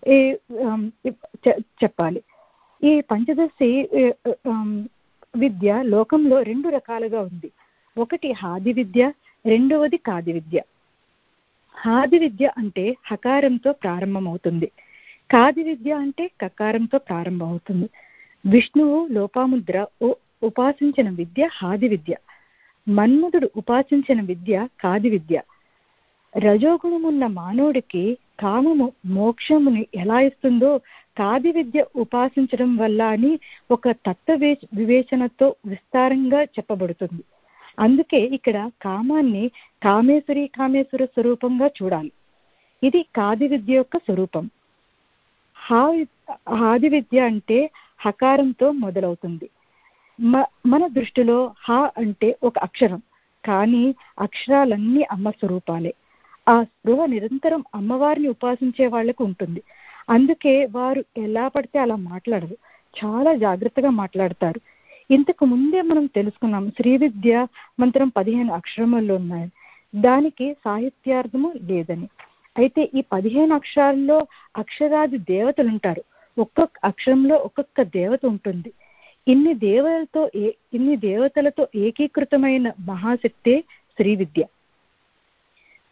చెప్పాలి. ఈ పంచదశి విద్య లోకంలో రెండు రకాలుగా ఉంది. ఒకటి హాది విద్య, రెండవది కాది విద్య. హాది విద్య అంటే హకారంతో ప్రారంభమవుతుంది, కాది విద్య అంటే కకారంతో ప్రారంభమవుతుంది. విష్ణువు లోపాముద్ర ఉపాసించిన విద్య హాది విద్య, మన్మధుడు ఉపాసించిన విద్య కాది విద్య. రజోగుణమున్న మానవుడికి కామము మోక్షముని ఎలా ఇస్తుందో కాది విద్య ఉపాసించడం వల్ల అని ఒక తత్వ వివేచనతో విస్తారంగా చెప్పబడుతుంది. అందుకే ఇక్కడ కామాన్ని కామేశ్వరి కామేశ్వర స్వరూపంగా చూడాలి. ఇది కాది విద్య యొక్క స్వరూపం. హా హాది విద్య అంటే హకారంతో మొదలవుతుంది. మన దృష్టిలో హా అంటే ఒక అక్షరం, కానీ అక్షరాలన్నీ అమ్మ స్వరూపాలే. ఆ స్పృహ నిరంతరం అమ్మవారిని ఉపాసించే వాళ్లకు ఉంటుంది. అందుకే వారు ఎలా పడితే అలా మాట్లాడరు, చాలా జాగ్రత్తగా మాట్లాడతారు. ఇంతకు ముందే మనం తెలుసుకున్నాం శ్రీ విద్య మంత్రం పదిహేను అక్షరముల్లో ఉన్నాయి, దానికి సాహిత్యార్థము లేదని. అయితే ఈ పదిహేను అక్షరాల్లో అక్షరాది దేవతలు ఉంటారు. ఒక్కొక్క అక్షరంలో ఒక్కొక్క దేవత ఉంటుంది. ఇన్ని దేవతలతో ఏ ఇన్ని దేవతలతో ఏకీకృతమైన మహాశక్తే శ్రీ విద్య.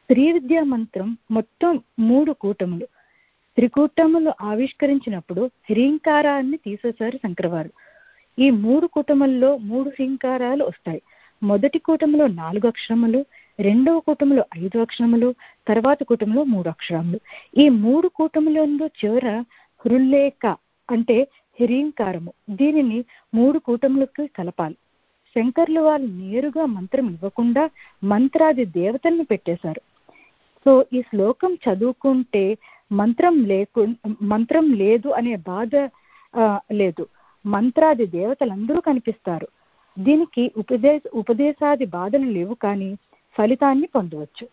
స్త్రీ విద్యా మంత్రం మొత్తం మూడు కూటములు. త్రికూటములు ఆవిష్కరించినప్పుడు హ్రీంకారాన్ని తీసేశారు శంకరవారు. ఈ మూడు కూటముల్లో మూడు హ్రీంకారాలు వస్తాయి. మొదటి కూటములో నాలుగు అక్షరములు, రెండవ కూటములో ఐదు అక్షరములు, తర్వాత కూటములో మూడు అక్షరములు. ఈ మూడు కూటములందు చివర హృల్లేఖ అంటే హ్రీంకారము. దీనిని మూడు కూటములకు కలపాలి. శంకర్లు వాళ్ళు నేరుగా మంత్రం ఇవ్వకుండా మంత్రాది దేవతల్ని పెట్టేశారు. సో ఈ శ్లోకం చదువుకుంటే మంత్రం లేకు మంత్రం లేదు అనే బాధ లేదు. మంత్రాది దేవతలందరూ కనిపిస్తారు. దీనికి ఉపదేశ ఉపదేశాది బాధలు లేవు, కానీ ఫలితాన్ని పొందవచ్చు.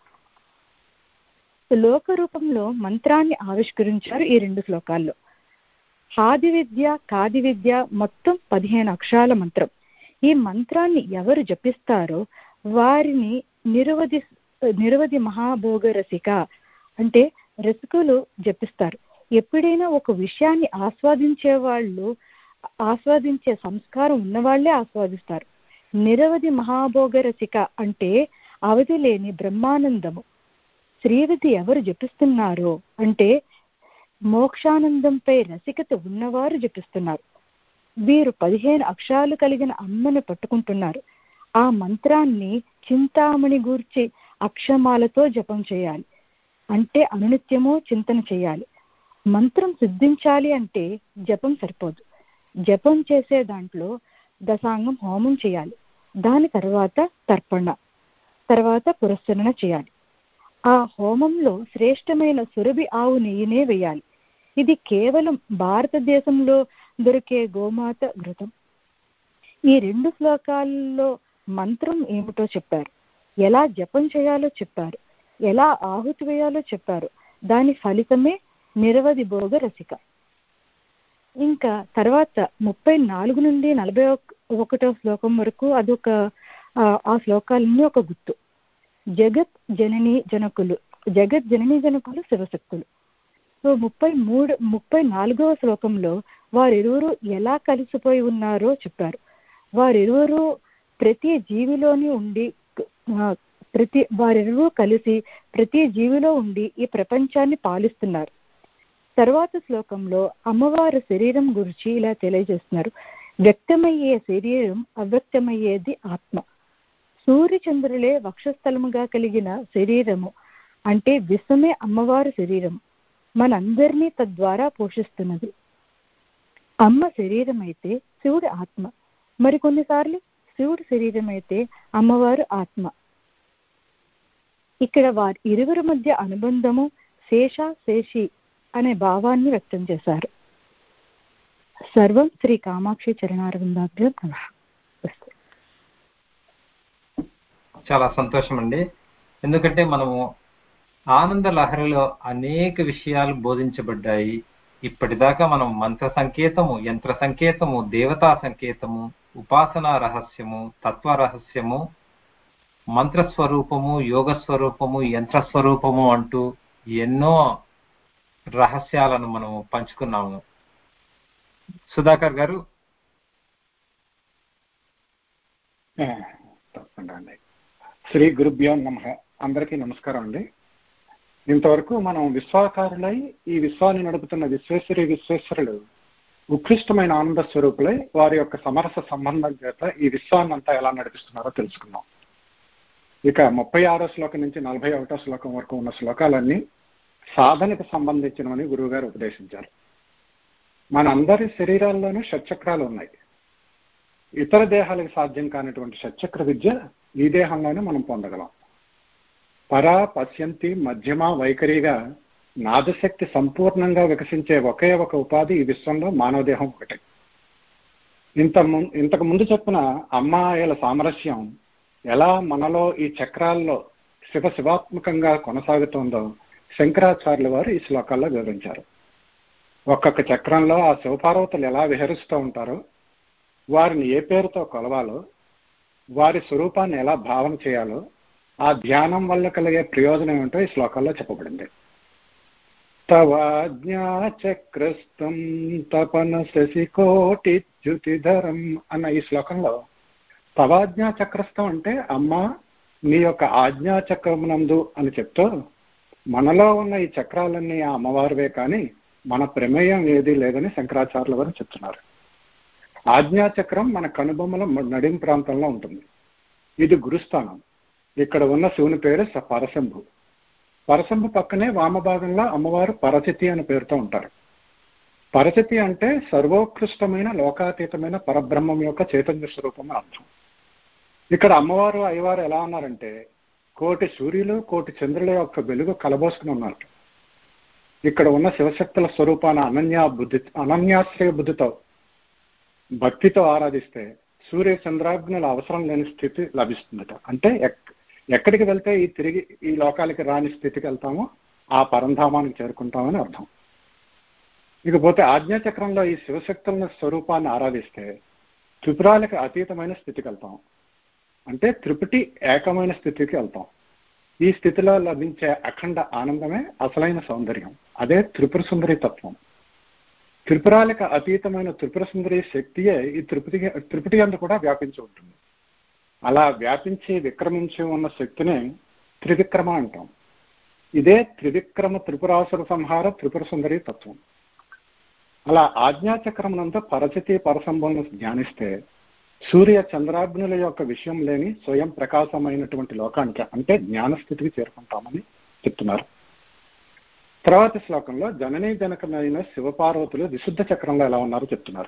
శ్లోక రూపంలో మంత్రాన్ని ఆవిష్కరించారు ఈ రెండు శ్లోకాల్లో. ఆది విద్య కాది విద్య మొత్తం పదిహేను అక్షరాల మంత్రం. ఈ మంత్రాన్ని ఎవరు జపిస్తారో వారిని నిరవధి నిరవధి మహాభోగ రసిక అంటే రసికులు జపిస్తారు. ఎప్పుడైనా ఒక విషయాన్ని ఆస్వాదించే వాళ్ళు ఆస్వాదించే సంస్కారం ఉన్నవాళ్లే ఆస్వాదిస్తారు. నిరవధి మహాభోగ రసిక అంటే అవధి లేని బ్రహ్మానందము. శ్రీవిధి ఎవరు జపిస్తున్నారో అంటే మోక్షానందంపై రసికత ఉన్నవారు జపిస్తున్నారు. వీరు పదిహేను అక్షరాలు కలిగిన అమ్మను పట్టుకుంటున్నారు. ఆ మంత్రాన్ని చింతామణి గూర్చి అక్షమాలతో జపం చేయాలి. అంటే అనునిత్యము చింతన చేయాలి. మంత్రం సిద్ధించాలి అంటే జపం సరిపోదు. జపం చేసే దాంట్లో దశాంగం హోమం చేయాలి. దాని తర్వాత తర్పణ, తర్వాత పురస్కరణ చేయాలి. ఆ హోమంలో శ్రేష్టమైన సురభి ఆవు నెయ్యినే వేయాలి. ఇది కేవలం భారతదేశంలో దొరికే గోమాత ఘృతం. ఈ రెండు శ్లోకాల్లో మంత్రం ఏమిటో చెప్పారు, ఎలా జపం చేయాలో చెప్పారు, ఎలా ఆహుతి వేయాలో చెప్పారు. దాని ఫలితమే నిరవధి భోగ రసిక. ఇంకా తర్వాత ముప్పై నాలుగు నుండి నలభై ఒకటో శ్లోకం వరకు అదొక ఆ శ్లోకాలన్నీ ఒక గుర్తు. జగత్ జననీ జనకులు జగత్ జననీ జనకులు శివశక్తులు. సో ముప్పై మూడు ముప్పై నాలుగవ శ్లోకంలో వారిరువురు ఎలా కలిసిపోయి ఉన్నారో చెప్పారు. వారిరువురు ప్రతి జీవిలోని ఉండి ప్రతి వారిరువురు కలిసి ప్రతి జీవిలో ఉండి ఈ ప్రపంచాన్ని పాలిస్తున్నారు. తర్వాత శ్లోకంలో అమ్మవారి శరీరం గురించి ఇలా తెలియజేస్తున్నారు. వ్యక్తమయ్యే శరీరం, అవ్యక్తమయ్యేది ఆత్మ. సూర్యచంద్రులే వక్షస్థలముగా కలిగిన శరీరము అంటే విశ్వమే అమ్మవారి శరీరం. మనందరినీ తద్వారా పోషిస్తున్నది. అమ్మ శరీరం అయితే శివుడి ఆత్మ. మరి కొన్నిసార్లు శివుడి శరీరం అయితే అమ్మవారు ఆత్మ. ఇక్కడ వారి ఇరువురి మధ్య అనుబంధము శేష శేషి అనే భావాన్ని వ్యక్తం చేశారు. సర్వం శ్రీ కామాక్షి చరణారవిందాభ్యం నమః. చాలా సంతోషం అండి. ఎందుకంటే మనము ఆనంద లహరిలో అనేక విషయాలు బోధించబడ్డాయి. ఇప్పటిదాకా మనం మంత్ర సంకేతము, యంత్ర సంకేతము, దేవతా సంకేతము, ఉపాసనా రహస్యము, తత్వ రహస్యము, మంత్రస్వరూపము, యోగ స్వరూపము, యంత్ర స్వరూపము అంటూ ఎన్నో రహస్యాలను మనము పంచుకున్నాము. సుధాకర్ గారు. తప్పకుండా అండి. శ్రీ గురుభ్యో నమః. అందరికీ నమస్కారం అండి. ఇంతవరకు మనం విశ్వాకారులై ఈ విశ్వాన్ని నడుపుతున్న విశ్వేశ్వరి విశ్వేశ్వరులు ఉత్కృష్టమైన ఆనంద స్వరూపులై వారి యొక్క సమరస సంబంధం చేత ఈ విశ్వాన్ని అంతా ఎలా నడిపిస్తున్నారో తెలుసుకున్నాం. ఇక ముప్పై ఆరో శ్లోకం నుంచి నలభై ఒకటో శ్లోకం వరకు ఉన్న శ్లోకాలన్నీ సాధనకు సంబంధించినవని గురువు గారు ఉపదేశించారు. మన అందరి శరీరాల్లోనూ షట్చక్రాలు ఉన్నాయి. ఇతర దేహాలకు సాధ్యం కానటువంటి షట్చక్ర విద్య ఈ దేహంలోనే మనం పొందగలం. పరా పశ్యంతి మధ్యమ వైఖరిగా నాదశక్తి సంపూర్ణంగా వికసించే ఒకే ఒక ఉపాధి ఈ విశ్వంలో మానవ దేహం ఒకటే. ఇంత ఇంతకు ముందు చెప్పిన అమ్మాయిల సామరస్యం ఎలా మనలో ఈ చక్రాల్లో శివ శివాత్మకంగా కొనసాగుతుందో శంకరాచార్యుల వారు ఈ శ్లోకాల్లో వివరించారు. ఒక్కొక్క చక్రంలో ఆ శివపార్వతులు ఎలా విహరిస్తూ ఉంటారో, వారిని ఏ పేరుతో కొలవాలో, వారి స్వరూపాన్ని ఎలా భావన చేయాలో, ఆ ధ్యానం వల్ల కలిగే ప్రయోజనం ఏంటో ఈ శ్లోకాల్లో చెప్పబడింది. తవాజ్ఞాచక్రస్థం తపన శశికోటి జ్యుతిధరం అన్న ఈ శ్లోకంలో తవాజ్ఞా చక్రస్థం అంటే అమ్మ, మీ యొక్క ఆజ్ఞా చక్రమునందు అని చెప్తూ మనలో ఉన్న ఈ చక్రాలన్నీ ఆ అమ్మవారివే కానీ మన ప్రమేయం ఏదీ లేదని శంకరాచార్యుల వారు చెప్తున్నారు. ఆజ్ఞా చక్రం మన కనుబొమ్మల నడిం ప్రాంతంలో ఉంటుంది. ఇది గురుస్థానం. ఇక్కడ ఉన్న శివుని పేరు పరశంభు. పరశంభు పక్కనే వామభాగంలో అమ్మవారు పరచితి అనే పేరుతో ఉంటారు. పరచితి అంటే సర్వోత్కృష్టమైన లోకాతీతమైన పరబ్రహ్మం యొక్క చైతన్య స్వరూపం అని అర్థం. ఇక్కడ అమ్మవారు అయ్యవారు ఎలా ఉన్నారంటే కోటి సూర్యులు కోటి చంద్రుల యొక్క వెలుగు కలబోసుకుని ఉన్నారు. ఇక్కడ ఉన్న శివశక్తుల స్వరూపాన్ని అనన్యా బుద్ధి అనన్యాశ్రయ బుద్ధితో భక్తితో ఆరాధిస్తే సూర్య చంద్రాగ్నుల అవసరం లేని స్థితి లభిస్తుందట. అంటే ఎక్కడికి వెళ్తే ఈ తిరిగి ఈ లోకాలకి రాని స్థితికి వెళ్తామో ఆ పరంధామానికి చేరుకుంటామని అర్థం. ఇకపోతే ఆజ్ఞాచక్రంలో ఈ శివశక్తుల స్వరూపాన్ని ఆరాధిస్తే త్రిపురాలకు అతీతమైన స్థితికి వెళ్తాం. అంటే త్రిపుటి ఏకమైన స్థితికి వెళ్తాం. ఈ స్థితిలో లభించే అఖండ ఆనందమే అసలైన సౌందర్యం. అదే త్రిపుర సుందరి తత్వం. త్రిపురాలకు అతీతమైన త్రిపుర సుందరి శక్తియే ఈ త్రిపుటి త్రిపుటి అందు కూడా వ్యాపించి ఉంటుంది. అలా వ్యాపించి విక్రమించి ఉన్న శక్తినే త్రివిక్రమ అంటాం. ఇదే త్రివిక్రమ త్రిపురాసుర సంహార త్రిపుర సుందరి తత్వం. అలా ఆజ్ఞాచక్రమునంతా పరచితి పరసంభవను ధ్యానిస్తే సూర్య చంద్రాగ్నుల యొక్క విషయం లేని స్వయం ప్రకాశమైనటువంటి లోకానికి అంటే జ్ఞానస్థితికి చేరుకుంటామని చెప్తున్నారు. తర్వాత శ్లోకంలో జననీ జనకమైన శివపార్వతులు విశుద్ధ చక్రంలో ఎలా ఉన్నారో చెప్తున్నారు.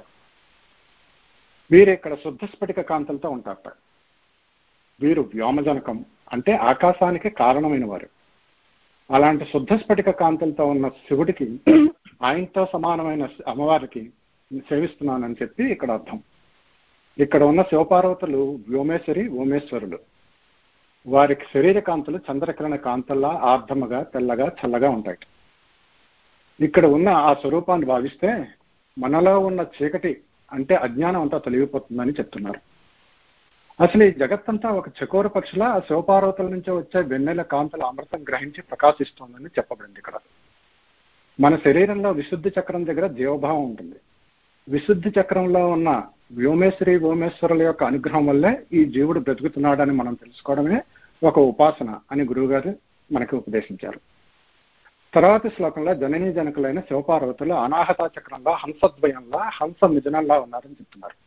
వీరు ఇక్కడ శుద్ధ స్ఫటిక కాంతులతో ఉంటారట. వీరు వ్యోమజనకం అంటే ఆకాశానికి కారణమైన వారు. అలాంటి శుద్ధ స్ఫటిక కాంతులతో ఉన్న శివుడికి ఆయనతో సమానమైన అమ్మవారికి సేవిస్తున్నానని చెప్పి ఇక్కడ అర్థం. ఇక్కడ ఉన్న శివపార్వతులు వ్యోమేశ్వరి ఓమేశ్వరులు. వారికి శరీర కాంతులు చంద్రకిరణ కాంతల్లా ఆర్ధముగా తెల్లగా చల్లగా ఉంటాయి. ఇక్కడ ఉన్న ఆ స్వరూపాన్ని భావిస్తే మనలో ఉన్న చీకటి అంటే అజ్ఞానం అంతా తొలగిపోతుందని చెప్తున్నారు. అసలు ఈ జగత్తంతా ఒక చకోర పక్షిలా ఆ శివపార్వతుల నుంచి వచ్చే వెన్నెల కాంతుల అమృతం గ్రహించి ప్రకాశిస్తోందని చెప్పబడింది. ఇక్కడ మన శరీరంలో విశుద్ధి చక్రం దగ్గర జీవభావం ఉంటుంది. విశుద్ధి చక్రంలో ఉన్న వ్యోమేశ్వరి ఓమేశ్వరుల యొక్క అనుగ్రహం వల్లే ఈ జీవుడు బ్రతుకుతున్నాడని మనం తెలుసుకోవడమే ఒక ఉపాసన అని గురువుగారు మనకి ఉపదేశించారు. తర్వాత శ్లోకంలో జననీ జనకులైన శివపార్వతులు అనాహత చక్రంలో హంసద్వయంలా హంస మిథునంలా ఉన్నారని చెప్తున్నారు.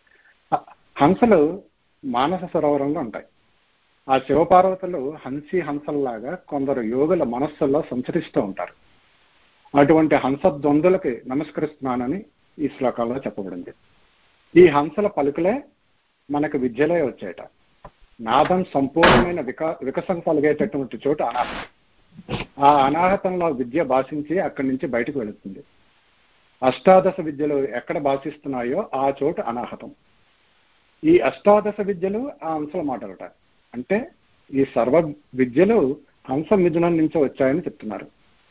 హంసలు మానస సరోవరంలో ఉంటాయి. ఆ శివపార్వతులు హంసి హంసల్లాగా కొందరు యోగుల మనస్సుల్లో సంచరిస్తూ ఉంటారు. అటువంటి హంస ద్వందులకి నమస్కరిస్తున్నానని ఈ శ్లోకాల్లో చెప్పబడింది. ఈ హంసల పలుకులే మనకు విద్యలే వచ్చేట. నాదం సంపూర్ణమైన వికా వికసం కలిగేటటువంటి చోటు అనాహతం. ఆ అనాహతంలో విద్య భాషించి అక్కడి నుంచి బయటకు వెళుతుంది. అష్టాదశ విద్యలు ఎక్కడ భాషిస్తున్నాయో ఆ చోటు అనాహతం. ఈ అష్టాదశ విద్యలు ఆ హంసల మాటలట. అంటే ఈ సర్వ విద్యలు హంస మిథునం నుంచి వచ్చాయని చెప్తున్నారు.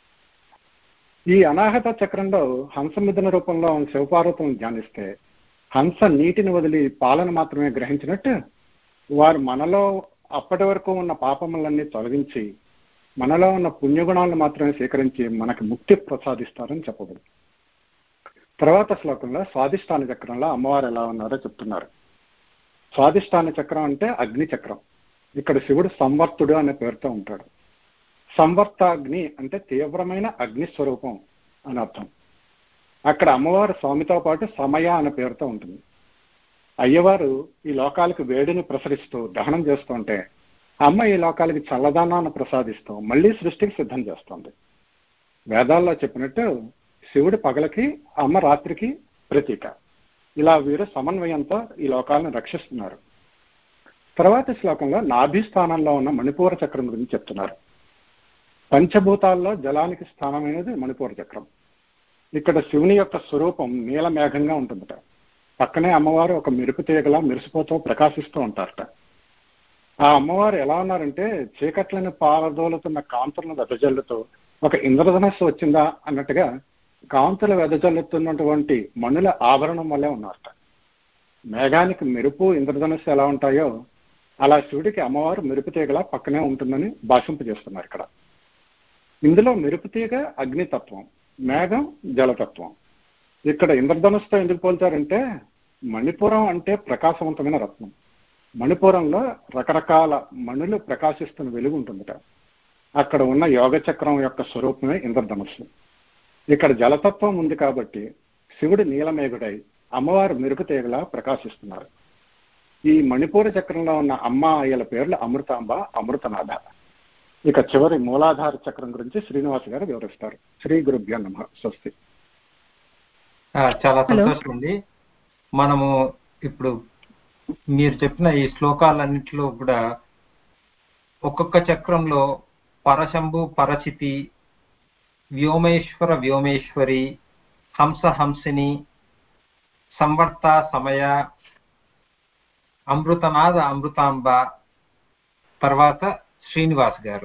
ఈ అనాహత చక్రంలో హంస మిథున రూపంలో శివపార్వతులను ధ్యానిస్తే హంస నీటిని వదిలి పాలన మాత్రమే గ్రహించినట్టు వారు మనలో అప్పటి వరకు ఉన్న పాపములన్నీ తొలగించి మనలో ఉన్న పుణ్యగుణాలను మాత్రమే స్వీకరించి మనకు ముక్తి ప్రసాదిస్తారని చెప్పబడింది. తర్వాత శ్లోకంలో స్వాదిష్టాన చక్రంలో అమ్మవారు ఎలా ఉన్నారో చెప్తున్నారు. స్వాదిష్టాన చక్రం అంటే అగ్ని చక్రం. ఇక్కడ శివుడు సంవర్తుడు అనే పేరుతో ఉంటాడు. సంవర్తాగ్ని అంటే తీవ్రమైన అగ్ని స్వరూపం అని అర్థం. అక్కడ అమ్మవారు స్వామితో పాటు సమయ అనే పేరుతో ఉంటుంది. అయ్యవారు ఈ లోకాలకు వేడిని ప్రసరిస్తూ దహనం చేస్తుంటే అమ్మ ఈ లోకాలకి చల్లదానాన్ని ప్రసాదిస్తూ మళ్ళీ సృష్టికి సిద్ధం చేస్తుంది. వేదాల్లో చెప్పినట్టు శివుడు పగలకి అమ్మ రాత్రికి ప్రతీక. ఇలా వీరు సమన్వయంతో ఈ లోకాలను రక్షిస్తున్నారు. తర్వాత శ్లోకంలో నాభి స్థానంలో ఉన్న మణిపూర చక్రం గురించి చెప్తున్నారు. పంచభూతాల్లో జలానికి స్థానమైనది మణిపూర చక్రం. ఇక్కడ శివుని యొక్క స్వరూపం నీల మేఘంగా ఉంటుందట. పక్కనే అమ్మవారు ఒక మెరుపు తీగలా మెరిసిపోతూ ప్రకాశిస్తూ ఉంటారట. ఆ అమ్మవారు ఎలా ఉన్నారంటే చీకట్లను పారదోలుతున్న కాంతులను వెదజల్లుతూ ఒక ఇంద్రధనస్సు వచ్చిందా అన్నట్టుగా కాంతులు వెదజల్లుతున్నటువంటి మణుల ఆభరణం వల్లే ఉన్నారట. మేఘానికి మెరుపు ఇంద్రధనస్సు ఎలా ఉంటాయో అలా శివుడికి అమ్మవారు మెరుపు తీగలా పక్కనే ఉంటుందని భాషింపజేస్తున్నారు. ఇక్కడ ఇందులో మెరుపు తీగ అగ్నితత్వం, మేఘం జలతత్వం. ఇక్కడ ఇంద్రధనుస్తో ఎందుకు పోల్చారంటే మణిపురం అంటే ప్రకాశవంతమైన రత్నం. మణిపురంలో రకరకాల మణులు ప్రకాశిస్తున్న వెలుగు ఉంటుందట. అక్కడ ఉన్న యోగ చక్రం యొక్క స్వరూపమే ఇంద్రధనుస్సు. ఇక్కడ జలతత్వం ఉంది కాబట్టి శివుడు నీలమేఘుడై అమ్మవారు మెరుపు తీగలా ప్రకాశిస్తున్నారు. ఈ మణిపూర చక్రంలో ఉన్న అమ్మ అయ్యల పేర్లు అమృతాంబ, అమృతనాథ. ఇక చివరి మూలాధార చక్రం గురించి శ్రీనివాస్ గారు వివరిస్తారు. శ్రీ గురుభ్యో నమః. స్వస్తి. చాలా సంతోషం అండి. మనము ఇప్పుడు మీరు చెప్పిన ఈ శ్లోకాలన్నింటిలో కూడా ఒక్కొక్క చక్రంలో పరశంభు, పరచితి, వ్యోమేశ్వర, వ్యోమేశ్వరి, హంస, హంసిని, సంవర్త, సమయ, అమృతనాథ, అమృతాంబ, తర్వాత శ్రీనివాస్ గారు.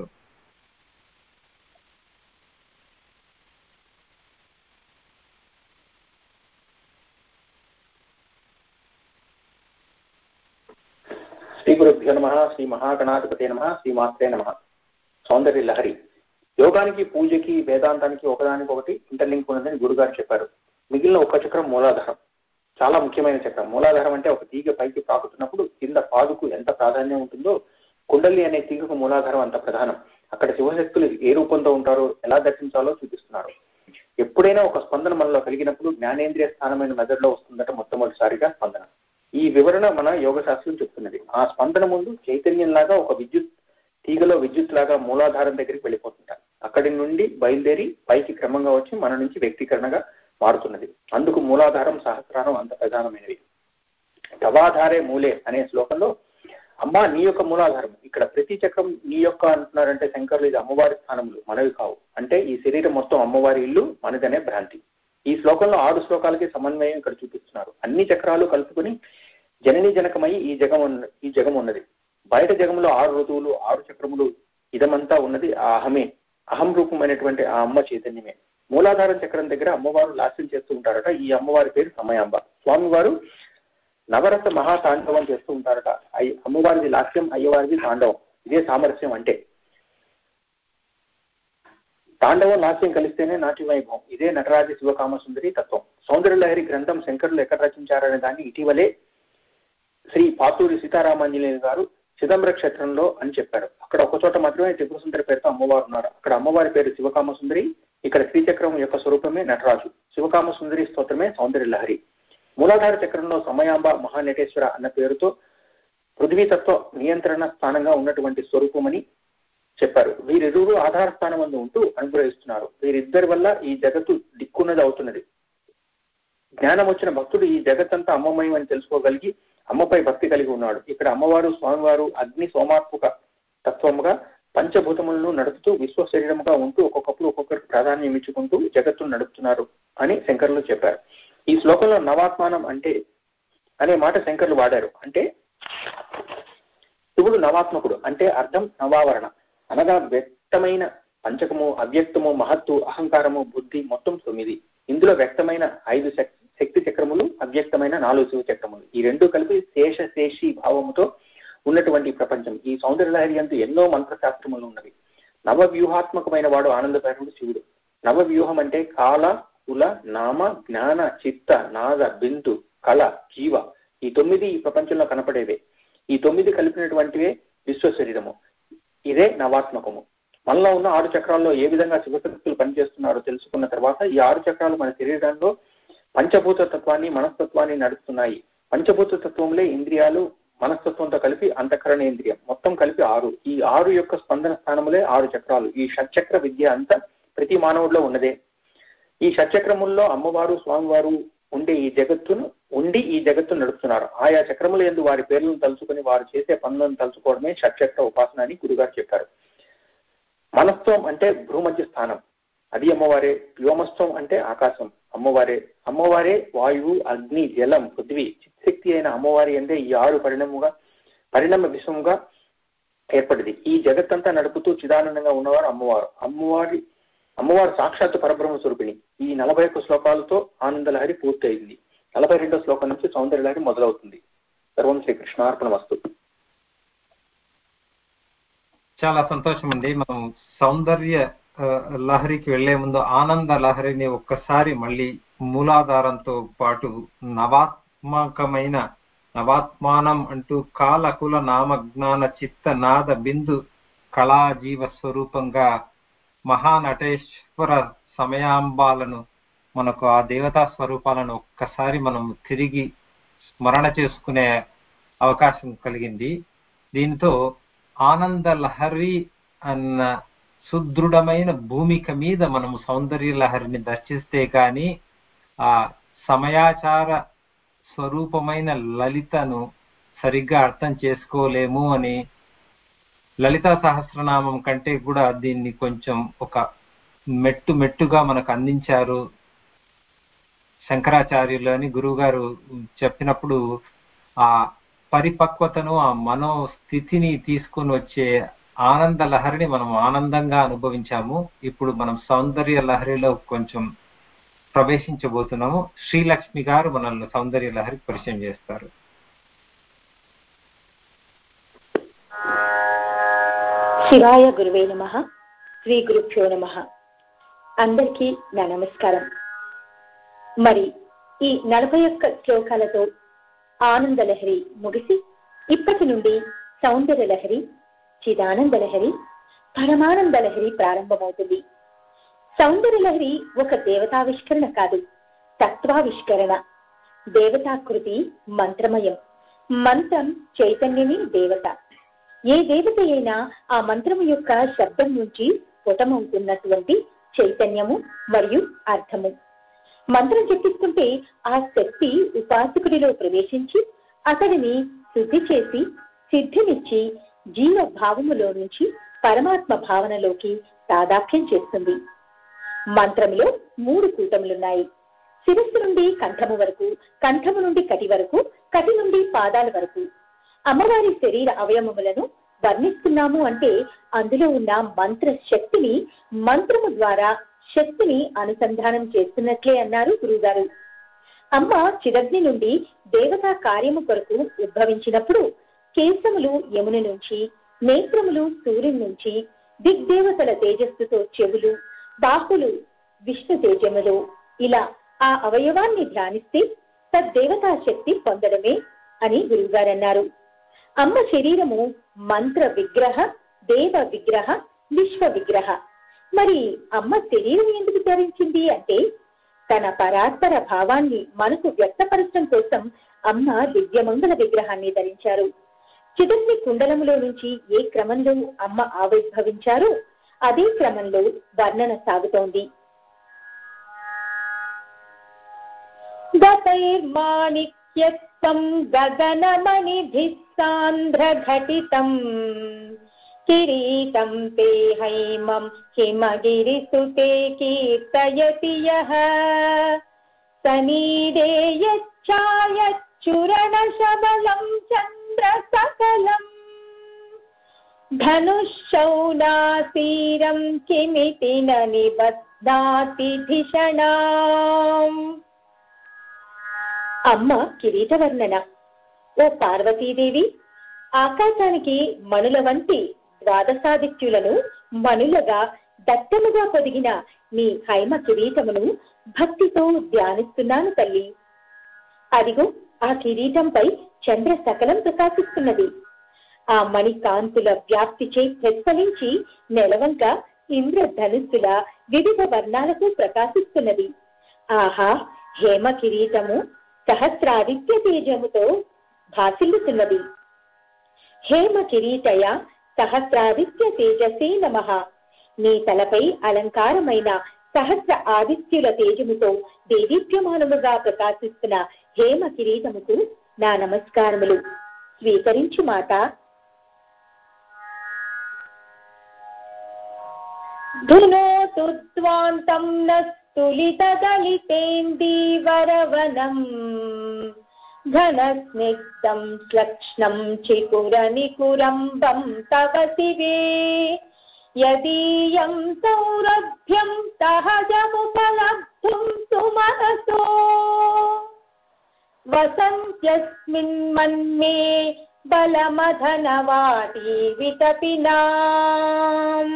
శ్రీ గురుభ్యో నమః. శ్రీ మహాగణాధిపతే నమః. శ్రీమాత్రే నమః. సౌందర్య లహరి యోగానికి, పూజకి, వేదాంతానికి ఒకదానికి ఒకటి ఇంటర్లింక్ ఉన్నదని గురుగారు చెప్పారు. మిగిలిన ఒక చక్రం మూలాధారం, చాలా ముఖ్యమైన చక్రం. మూలాధారం అంటే ఒక తీగ పైకి పాకుతున్నప్పుడు కింద పాదుకు ఎంత ప్రాధాన్యం ఉంటుందో కుండలి అనే తీగకు మూలాధారం అంత ప్రధానం. అక్కడ శివశక్తులు ఏ రూపంతో ఉంటారో, ఎలా దర్శించాలో చూపిస్తున్నారు. ఎప్పుడైనా ఒక స్పందన మనలో కలిగినప్పుడు జ్ఞానేంద్రియ స్థానమైన మెదడులో వస్తుందట మొట్టమొదటిసారిగా స్పందన. ఈ వివరణ మన యోగ శాస్త్రం చెప్తున్నది. ఆ స్పందన ముందు చైతన్యంలాగా ఒక విద్యుత్ తీగలో విద్యుత్ లాగా మూలాధారం దగ్గరికి వెళ్ళిపోతుంటారు. అక్కడి నుండి బయలుదేరి పైకి క్రమంగా వచ్చి మన నుంచి వ్యక్తీకరణగా మారుతున్నది. అందుకు మూలాధారం, సహస్రారం అంత ప్రధానమైనవి. తవాధారే మూలే అనే శ్లోకంలో అమ్మ నీ యొక్క మూలాధారం, ఇక్కడ ప్రతి చక్రం నీ యొక్క అంటున్నారంటే శంకరులు ఇది అమ్మవారి స్థానములు, మనవి కావు. అంటే ఈ శరీరం మొత్తం అమ్మవారి ఇల్లు, మనదనే భ్రాంతి. ఈ శ్లోకంలో ఆరు శ్లోకాలకి సమన్వయం ఇక్కడ చూపిస్తున్నారు. అన్ని చక్రాలు కలుపుకొని జననీ జనకమై ఈ జగం ఈ జగం ఉన్నది. బయట జగంలో ఆరు ఋతువులు, ఆరు చక్రములు, ఇదమంతా ఉన్నది ఆ అహమే, అహం రూపమైనటువంటి ఆ అమ్మ చైతన్యమే. మూలాధారం చక్రం దగ్గర అమ్మవారు లాస్యం చేస్తూ ఉంటారట. ఈ అమ్మవారి పేరు సమయాంబ. స్వామివారు నవరస మహాతాండవం చేస్తూ ఉంటారట. అమ్మవారిది లాస్యం, అయ్యవారిది తాండవం. ఇదే సామరస్యం అంటే. తాండవం, లాస్యం కలిస్తేనే నాట్య వైభవం. ఇదే నటరాజ శివకామ సుందరి తత్వం. సౌందర్యలహరి గ్రంథం శంకరులు ఎక్కడ రచించారనే దాన్ని ఇటీవలే శ్రీ పాతూరి సీతారామాంజనేయులు గారు చిదంబర క్షేత్రంలో అని చెప్పారు. అక్కడ ఒక చోట మాత్రమే త్రిపుర సుందరి పేరుతో అమ్మవారు ఉన్నారు. అక్కడ అమ్మవారి పేరు శివకామ సుందరి. ఇక్కడ శ్రీచక్రం యొక్క స్వరూపమే నటరాజు. శివకామ సుందరి స్తోత్రమే సౌందర్య లహరి. మూలాధార చక్రంలో సమయాంబ, మహానటేశ్వర అన్న పేరుతో పృథ్వీతత్వ నియంత్రణ స్థానంగా ఉన్నటువంటి స్వరూపమని చెప్పారు. వీరిరువురు ఆధార స్థానం అందు ఉంటూ అనుగ్రహిస్తున్నారు. వీరిద్దరి వల్ల ఈ జగత్తు దిక్కున్నది అవుతున్నది. జ్ఞానం వచ్చిన భక్తుడు ఈ జగత్తంతా అమ్మమయం అని తెలుసుకోగలిగి అమ్మపై భక్తి కలిగి ఉన్నాడు. ఇక్కడ అమ్మవారు, స్వామివారు అగ్ని సోమాత్మక తత్వముగా పంచభూతములను నడుపుతూ విశ్వ శరీరముగా ఉంటూ ఒక్కొక్కప్పుడు ఒక్కొక్కరికి ప్రాధాన్యం ఇచ్చుకుంటూ జగత్తును నడుపుతున్నారు అని శంకరులు చెప్పారు. ఈ శ్లోకంలో నవాత్మానం అంటే అనే మాట శంకరులు వాడారు. అంటే శివుడు నవాత్మకుడు అంటే అర్థం నవావరణ అనగా వ్యక్తమైన పంచకము, అవ్యక్తము, మహత్తు, అహంకారము, బుద్ధి మొత్తం తొమ్మిది. ఇందులో వ్యక్తమైన ఐదు శక్తి చక్రములు, అవ్యక్తమైన నాలుగు శివ చక్రములు. ఈ రెండు కలిపి శేష శేషి భావముతో ఉన్నటువంటి ప్రపంచం. ఈ సౌందర్యలహరి అంటూ ఎన్నో మంత్రశాస్త్రములు ఉన్నవి. నవవ్యూహాత్మకమైన వాడు ఆనందభైరవుడు శివుడు. నవవ్యూహం అంటే కాల, కుల, నామ, జ్ఞాన, చిత్త, నాద, బిందు, కళ, జీవ. ఈ తొమ్మిది ఈ ప్రపంచంలో కనపడేవే. ఈ తొమ్మిది కలిపినటువంటివే విశ్వ శరీరము. ఇదే నవాత్మకము. మనలో ఉన్న ఆరు చక్రాల్లో ఏ విధంగా శివశక్తులు పనిచేస్తున్నారో తెలుసుకున్న తర్వాత ఈ ఆరు చక్రాలు మన శరీరంలో పంచభూత తత్వాన్ని, మనస్తత్వాన్ని నడుపుతున్నాయి. పంచభూత తత్వంలో ఇంద్రియాలు మనస్తత్వంతో కలిపి అంతఃకరణేంద్రియం మొత్తం కలిపి ఆరు. ఈ ఆరు యొక్క స్పందన స్థానములే ఆరు చక్రాలు. ఈ షట్చక్ర విద్య అంతా ప్రతి మానవుడిలో ఉన్నదే. ఈ షట్చక్రముల్లో అమ్మవారు, స్వామివారు ఉండే ఈ జగత్తును ఉండి ఈ జగత్తును నడుపుతున్నారు. ఆయా చక్రముల యందు వారి పేర్లను తలుచుకొని వారు చేసే పనులను తలుచుకోవడమే షట్చక్ర ఉపాసన అని గురుగారు చెప్పారు. మనస్త్వం అంటే భూమధ్య స్థానం, అది అమ్మవారే. వ్యోమస్త్వం అంటే ఆకాశం, అమ్మవారే. అమ్మవారే వాయువు, అగ్ని, జలం, పృథ్వీ. చిత్శక్తి అయిన అమ్మవారి అంటే ఈ ఆరు పరిణముగా పరిణామ విశ్వముగా ఏర్పడింది. ఈ జగత్తంతా నడుపుతూ చిదానందంగా ఉన్నవారు అమ్మవారు. అమ్మవారి అమ్మవారు సాక్షాత్తు పరబ్రహ్మ స్వరూపిణి. ఈ నలభై ఒక్క శ్లోకాలతో ఆనందలహరి పూర్తి అయింది. నలభై రెండో శ్లోకం నుంచి సౌందర్యలహరి మొదలవుతుంది. సర్వం శ్రీకృష్ణార్పణమస్తు. చాలా సంతోషం అండి. మనం సౌందర్య లహరికి వెళ్లే ముందు ఆనంద లహరిని ఒక్కసారి మళ్ళీ మూలాధారంతో పాటు నవాత్మకమైన నవాత్మానం అంటూ కాల కుల నామజ్ఞాన చిత్త నాద బిందు కళాజీవ స్వరూపంగా మహానటేశ్వర సమయాంబాలను మనకు ఆ దేవతా స్వరూపాలను ఒక్కసారి మనం తిరిగి స్మరణ చేసుకునే అవకాశం కలిగింది. దీంతో ఆనంద లహరి అన్న సుదృఢమైన భూమిక మీద మనము సౌందర్య లహరిని దర్శిస్తే కానీ ఆ సమయాచార స్వరూపమైన లలితను సరిగ్గా అర్థం చేసుకోలేము అని లలితా సహస్రనామం కంటే కూడా దీన్ని కొంచెం ఒక మెట్టు మెట్టుగా మనకు అందించారు శంకరాచార్యులు అని గురువు గారు చెప్పినప్పుడు ఆ పరిపక్వతను ఆ మనో స్థితిని తీసుకుని వచ్చే ఆనంద లహరిని మనం ఆనందంగా అనుభవించాము. ఇప్పుడు మనం సౌందర్య లహరిలో కొంచెం ప్రవేశించబోతున్నాము. శ్రీలక్ష్మి గారు మనల్ని సౌందర్య లహరికి పరిచయం చేస్తారు. శివాయ గురువే నమః. శ్రీ గురుభ్యో నమః. అందరికీ నా నమస్కారం. మరి ఈ నలభై ఒక్క శ్లోకాలతో ఆనంద లహరి ముగిసి ఇప్పటి నుండి సౌందర్య లహరి, చిదానంద లహరి, పరమానంద లహరి ప్రారంభమవుతుంది. సౌందర్య లహరి ఒక దేవతావిష్కరణ కాదు, తత్వావిష్కరణ. దేవతాకృతి మంత్రమయం. మంత్రం చైతన్యమే దేవత. ఏ దేవత అయినా ఆ మంత్రము యొక్క శబ్దం నుంచి స్ఫుటమవుతున్నటువంటి చైతన్యము మరియు అర్థము. మంత్రం చెప్పిస్తుంటే ఆ శక్తి ఉపాసకుడిలో ప్రవేశించి అతడిని శుద్ధి చేసి సిద్ధినిచ్చి జీవ భావములో నుంచి పరమాత్మ భావనలోకి తాదాత్మ్యం చేస్తుంది. మంత్రంలో మూడు కూటములున్నాయి. శిరస్సు నుండి కంఠము వరకు, కంఠము నుండి కటి వరకు, కటి నుండి పాదాల వరకు. అమ్మవారి శరీర అవయవములను వర్ణిస్తున్నాము అంటే అందులో ఉన్న మంత్ర శక్తిని మంత్రము ద్వారా శక్తిని అనుసంధానం చేస్తున్నట్లే అన్నారు గురుగారు. అమ్మ చిదగ్ని నుండి దేవతా కార్యము కొరకు ఉద్భవించినప్పుడు కేశములు యముని నుంచి, నేత్రములు సూర్యుని నుంచి, దిగ్దేవతల తేజస్సుతో చెవులు, బాహులు విష్ణు తేజములు, ఇలా ఆ అవయవాన్ని ధ్యానిస్తే తద్దేవతా శక్తి పొందడమే అని గురువుగారు అన్నారు. అమ్మ శరీరము మంత్ర విగ్రహ, దేవ విగ్రహ, విశ్వ విగ్రహ. మరి అమ్మ శరీరం ఎందుకు ధరించింది అంటే తన పరాత్పర భావాన్ని మనకు వ్యక్తపరచడం కోసం అమ్మ దివ్యమంగళ విగ్రహాన్ని ధరించారు. చిదగ్ని కుండలములో నుంచి ఏ క్రమంలో అమ్మ ఆవిర్భవించారో అదే క్రమంలో వర్ణన సాగుతోంది. గతైర్మాణిక్యత్వం గగనమణిభిస్సాంధ్రఘటితం కిరీటం తే హైమం హిమగిరిసుతే కీర్తయతి యః సనీదేయచ్ఛాయచ్చురణశబలం చంద్రసకలం ధనుశ్శౌనాసీరం కిమితి న నిబధ్నాతి ధిషణాం. అమ్మ కిరీట వర్ణన. ఓ పార్వతీదేవి, ఆకాశానికి మణుల వంటి ద్వాదశాదిత్యులను మణులగా దట్టముగా పొదిగిన నీ హైమ కిరీటమును భక్తితో ధ్యానిస్తున్నాను తల్లి. అదిగో ఆ కిరీటంపై చంద్ర సకలం ప్రకాశిస్తున్నది. ఆ మణి కాంతుల వ్యాప్తి చే ప్రతిఫలించి నెలవంక ఇంద్రధనుస్సుల వివిధ వర్ణాలకు ప్రకాశిస్తున్నది. ఆహా, హేమ కిరీటము సహస్రాదిత్య తేజముతో భాసిల్లుతున్నది. హేమ కిరీటయ సహస్రాదిత్య తేజసే నమః. నీ తలపై అలంకారమైన సహస్ర ఆదిత్యుల తేజముతో దేదీప్యమానముగా ప్రకాశిస్తున్న హేమ కిరీటముకు నా నమస్కారములు. స్వీకరించు మాత. ధునోతు ధ్వాంతం నస్తులితదలితేందీవరవనం ఘనస్నిగ్ధం శ్లక్ష్ణం చికురనికురంబం తవ శివే యదీయం సౌరభ్యం సహజముపలబ్ధుం సుమనసో వసంత్యస్మిన్ మన్మే బలమధనవాటి వితపినాం.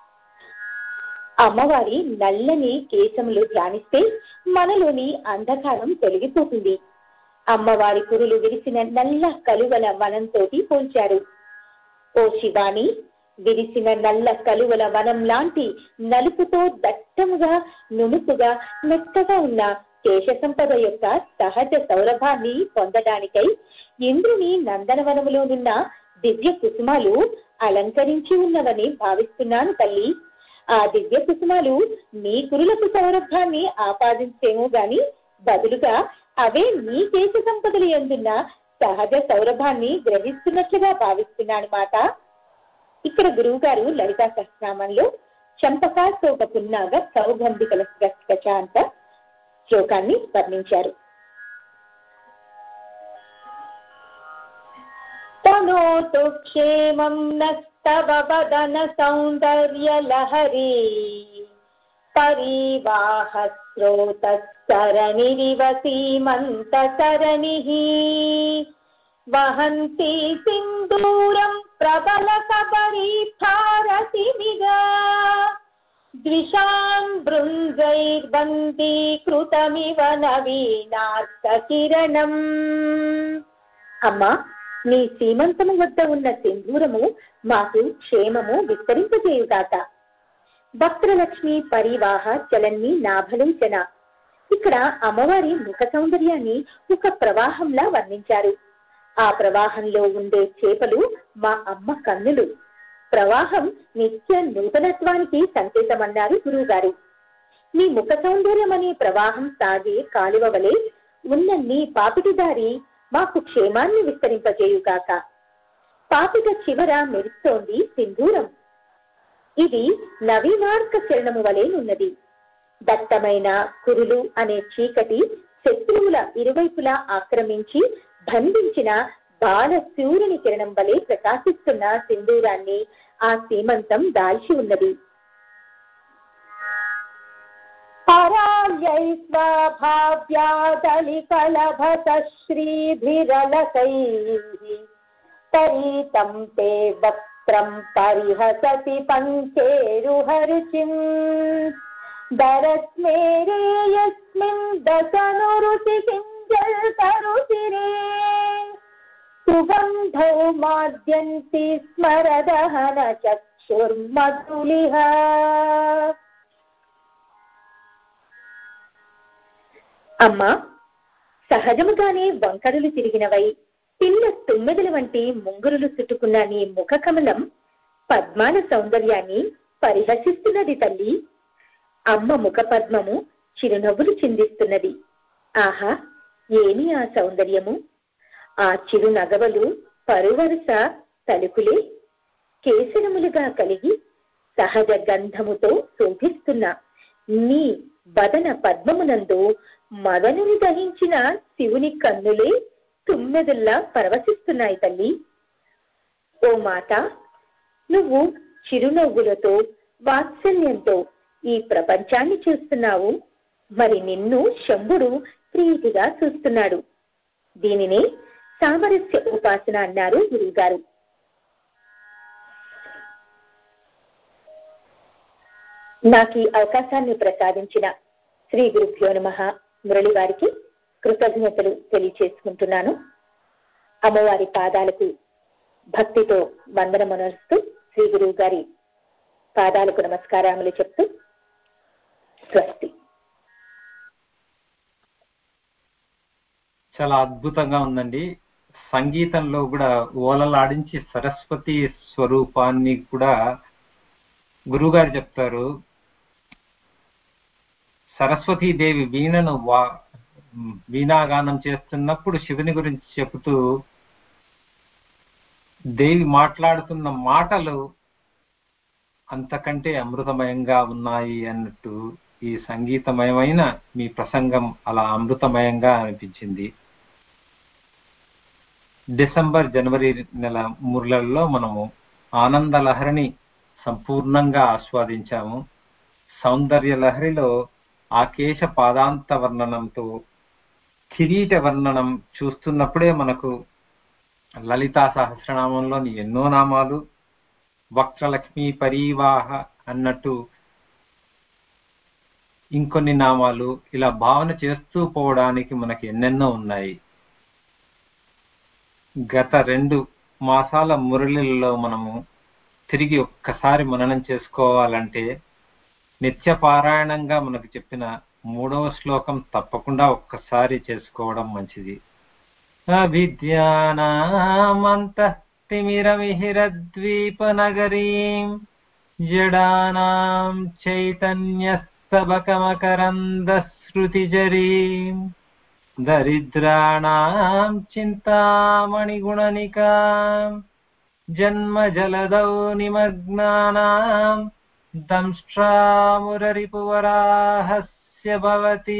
అమ్మవారి నల్లని కేశములు ధ్యానిస్తే మనలోని అంధకారం తొలగిపోతుంది. అమ్మవారి కురులు విరిసిన నల్ల కలువల వనంతోటి పోల్చారు. ఓ శివాని, విరిసిన నల్ల కలువల వనం లాంటి నలుపుతో దట్టముగా నునుపుగా మెత్తగా ఉన్న కేశ సంపద యొక్క సహజ సౌరభాన్ని పొందడానికై ఇంద్రుని నందనవనములోనున్న దివ్య కుసుమాలు అలంకరించి ఉన్నవని భావిస్తున్నాను తల్లి. ఆ దివ్య కుసుమాలు నీ కురులకు సౌరభాన్ని ఆపాదించేమో గాని బదులుగా అవే నీ కేశ సంపదలు ఎందున్న సహజ సౌరభాన్ని గ్రహిస్తున్నట్లుగా భావిస్తున్నాను మాట. ఇక్కడ గురువు గారు లలితా సహస్రనామంలో చంపకా శోక పున్నాగ సౌగంధికల స్వచ్ఛాంత శ్లోకాన్ని వర్ణించారు. తనోతు క్షేమం నస్తవ వదన సౌందర్య లహరీ పరివాహ స్రోత సరణిరివ సీమంత సరణిః వహంతి సింధూరం ప్రబల కబరీ భారతిమిగా ద్విషాన్ బృంజైర్బందీకృతమివ నవీనార్క కిరణం. అమ్మా, నీ సీమంతము వద్ద ఉన్న సింధూరము మాకు క్షేమము విస్తరింపజేయుగాక. వక్రలక్ష్మి పరివాహ చలన్ని నాభలించన. ఇక్కడ అమ్మవారి ముఖ సౌందర్యాన్ని ఒక ప్రవాహంలా వర్ణించారు. ఆ ప్రవాహంలో ఉండే చేపలు మా అమ్మ కన్నులు. ప్రవాహం నిత్య నూతనత్వానికి సంకేతమన్నారు గురువుగారు. నీ ముఖ సౌందర్యం అనే ప్రవాహం సాగే కాలువ వలె ఉన్న నీ పాపిటి దారి మాకు క్షేమాన్ని విస్తరింపజేయుగాక. పాపిట చివర మెరుస్తోంది సింధూరం. ఇది నవీనార్క చరణము వలెనున్నది. దట్టమైన కురులు అనే చీకటి శత్రువుల ఇరువైపులా ఆక్రమించి బంధించిన బాల సూర్యుని కిరణం వలె ప్రకాశిస్తున్న సింధూరాన్ని ఆ సీమంతం దాల్చి ఉన్నది. పరాల్యై స్వభావ్యాదలి కలభత శ్రీభిరలకైః తరీతం తే వక్త్రం పరిహసతి పంచేరుహరుచిం దరస్మేరేయస్మిన్ దశనురుచి కింజల్ తరుచిరే సుగంధౌ మాద్యంతి స్మరదహన చక్షుర్మధులిహ. అమ్మా, సహజముగానే వంకరులు తిరిగినవై పిల్ల తుమ్మెదల వంటి ముంగురులు చుట్టుకున్న నీ ముఖ కమలం పద్మాల సౌందర్యాన్ని పరిహసిస్తున్నది తల్లి. అమ్మ ముఖ పద్మము చిరునవ్వులు చిందిస్తున్నది. ఆహా, ఏమి ఆ సౌందర్యము! ఆ చిరు నగవలు పరువరుస తలుకులే కేసరములుగా కలిగి సహజ గంధముతో శోభిస్తున్న నీ వదన పద్మమునందు మదనుని దహించిన శివుని కన్నులే తుమ్మెదల్లా పరవశిస్తున్నాయి తల్లి. ఓ మాత, నువ్వు చిరునవ్వులతో వాత్సల్యంతో ఈ ప్రపంచాన్ని చూస్తున్నావు. మరి నిన్ను శంభుడు ప్రీతిగా చూస్తున్నాడు. దీనినే సామరస్య ఉపాసన అన్నారు గురువుగారు. నాకు ఈ అవకాశాన్ని ప్రసాదించిన శ్రీ గురుభ్యో నమః మురళి వారికి కృతజ్ఞతలు తెలియచేసుకుంటున్నాను. అమ్మవారి పాదాలకు భక్తితో వందనమునరుస్తూ శ్రీ గురువు గారి పాదాలకు నమస్కారములు చెప్తూ స్వస్తి. చాలా అద్భుతంగా ఉందండి. సంగీతంలో కూడా ఓలలాడించి సరస్వతి స్వరూపాన్ని కూడా గురువుగారు చెప్తారు. సరస్వతీదేవి వీణను వా వీణాగానం చేస్తున్నప్పుడు శివుని గురించి చెబుతూ దేవి మాట్లాడుతున్న మాటలు అంతకంటే అమృతమయంగా ఉన్నాయి అన్నట్టు ఈ సంగీతమయమైన మీ ప్రసంగం అలా అమృతమయంగా అనిపించింది. డిసెంబర్ జనవరి నెల మురళల్లో మనము ఆనంద లహరిని సంపూర్ణంగా ఆస్వాదించాము. సౌందర్య లహరిలో ఆకేశ పాదాంత వర్ణనంతో కిరీట వర్ణనం చూస్తున్నప్పుడే మనకు లలితా సహస్రనామంలోని ఎన్నో నామాలు, వక్రలక్ష్మి పరీవాహ అన్నట్టు ఇంకొన్ని నామాలు ఇలా భావన చేస్తూ పోవడానికి మనకి ఎన్నెన్నో ఉన్నాయి. గత రెండు మాసాల మురళిలో మనము తిరిగి ఒక్కసారి మననం చేసుకోవాలంటే నిత్య పారాయణంగా మనకు చెప్పిన మూడవ శ్లోకం తప్పకుండా ఒక్కసారి చేసుకోవడం మంచిది. అవిద్యానామంతఃతిమిరమిహిరద్వీపనగరీం జడానాం చైతన్యస్తబకమకరందశ్రుతిజరీం దరిద్రాణాం చింతామణిగుణనికాం జన్మజలదౌ నిమగ్నానాం దంష్ట్రామురరిపువరాహస్య భవతి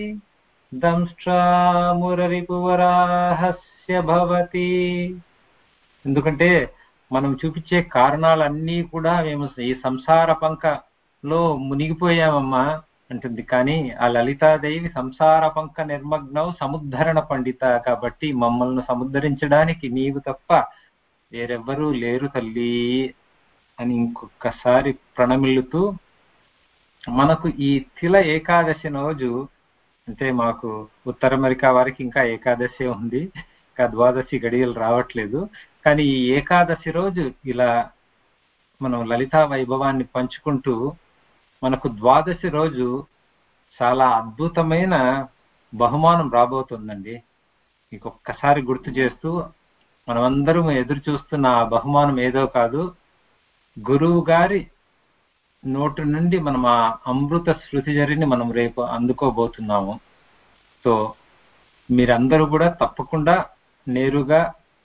దంష్ట్రామురరిపువరాహస్య భవతి. ఎందుకంటే మనం చూపించే కారణాలన్నీ కూడా మేము ఈ సంసార పంకలో మునిగిపోయామమ్మా అంటుంది. కానీ ఆ లలితాదేవి సంసార పంక నిర్మగ్నౌ సముద్ధరణ పండిత కాబట్టి మమ్మల్ని సముద్ధరించడానికి నీవు తప్ప వేరెవ్వరూ లేరు తల్లి అని ఇంకొకసారి ప్రణమిల్లుతూ మనకు ఈ తిల ఏకాదశి రోజు, అంటే మాకు ఉత్తర అమెరికా వారికి ఇంకా ఏకాదశి ఉంది, ఇంకా ద్వాదశి గడియలు రావట్లేదు, కానీ ఈ ఏకాదశి రోజు ఇలా మనం లలితా వైభవాన్ని పంచుకుంటూ మనకు ద్వాదశి రోజు చాలా అద్భుతమైన బహుమానం రాబోతుందండి. ఇంకొకసారి గుర్తు చేస్తూ మనమందరం ఎదురు చూస్తున్న ఆ బహుమానం ఏదో కాదు, గురువు గారి నోటి నుండి మనం ఆ అమృత శృతి జరిని మనం రేపు అందుకోబోతున్నాము. సో మీరందరూ కూడా తప్పకుండా నేరుగా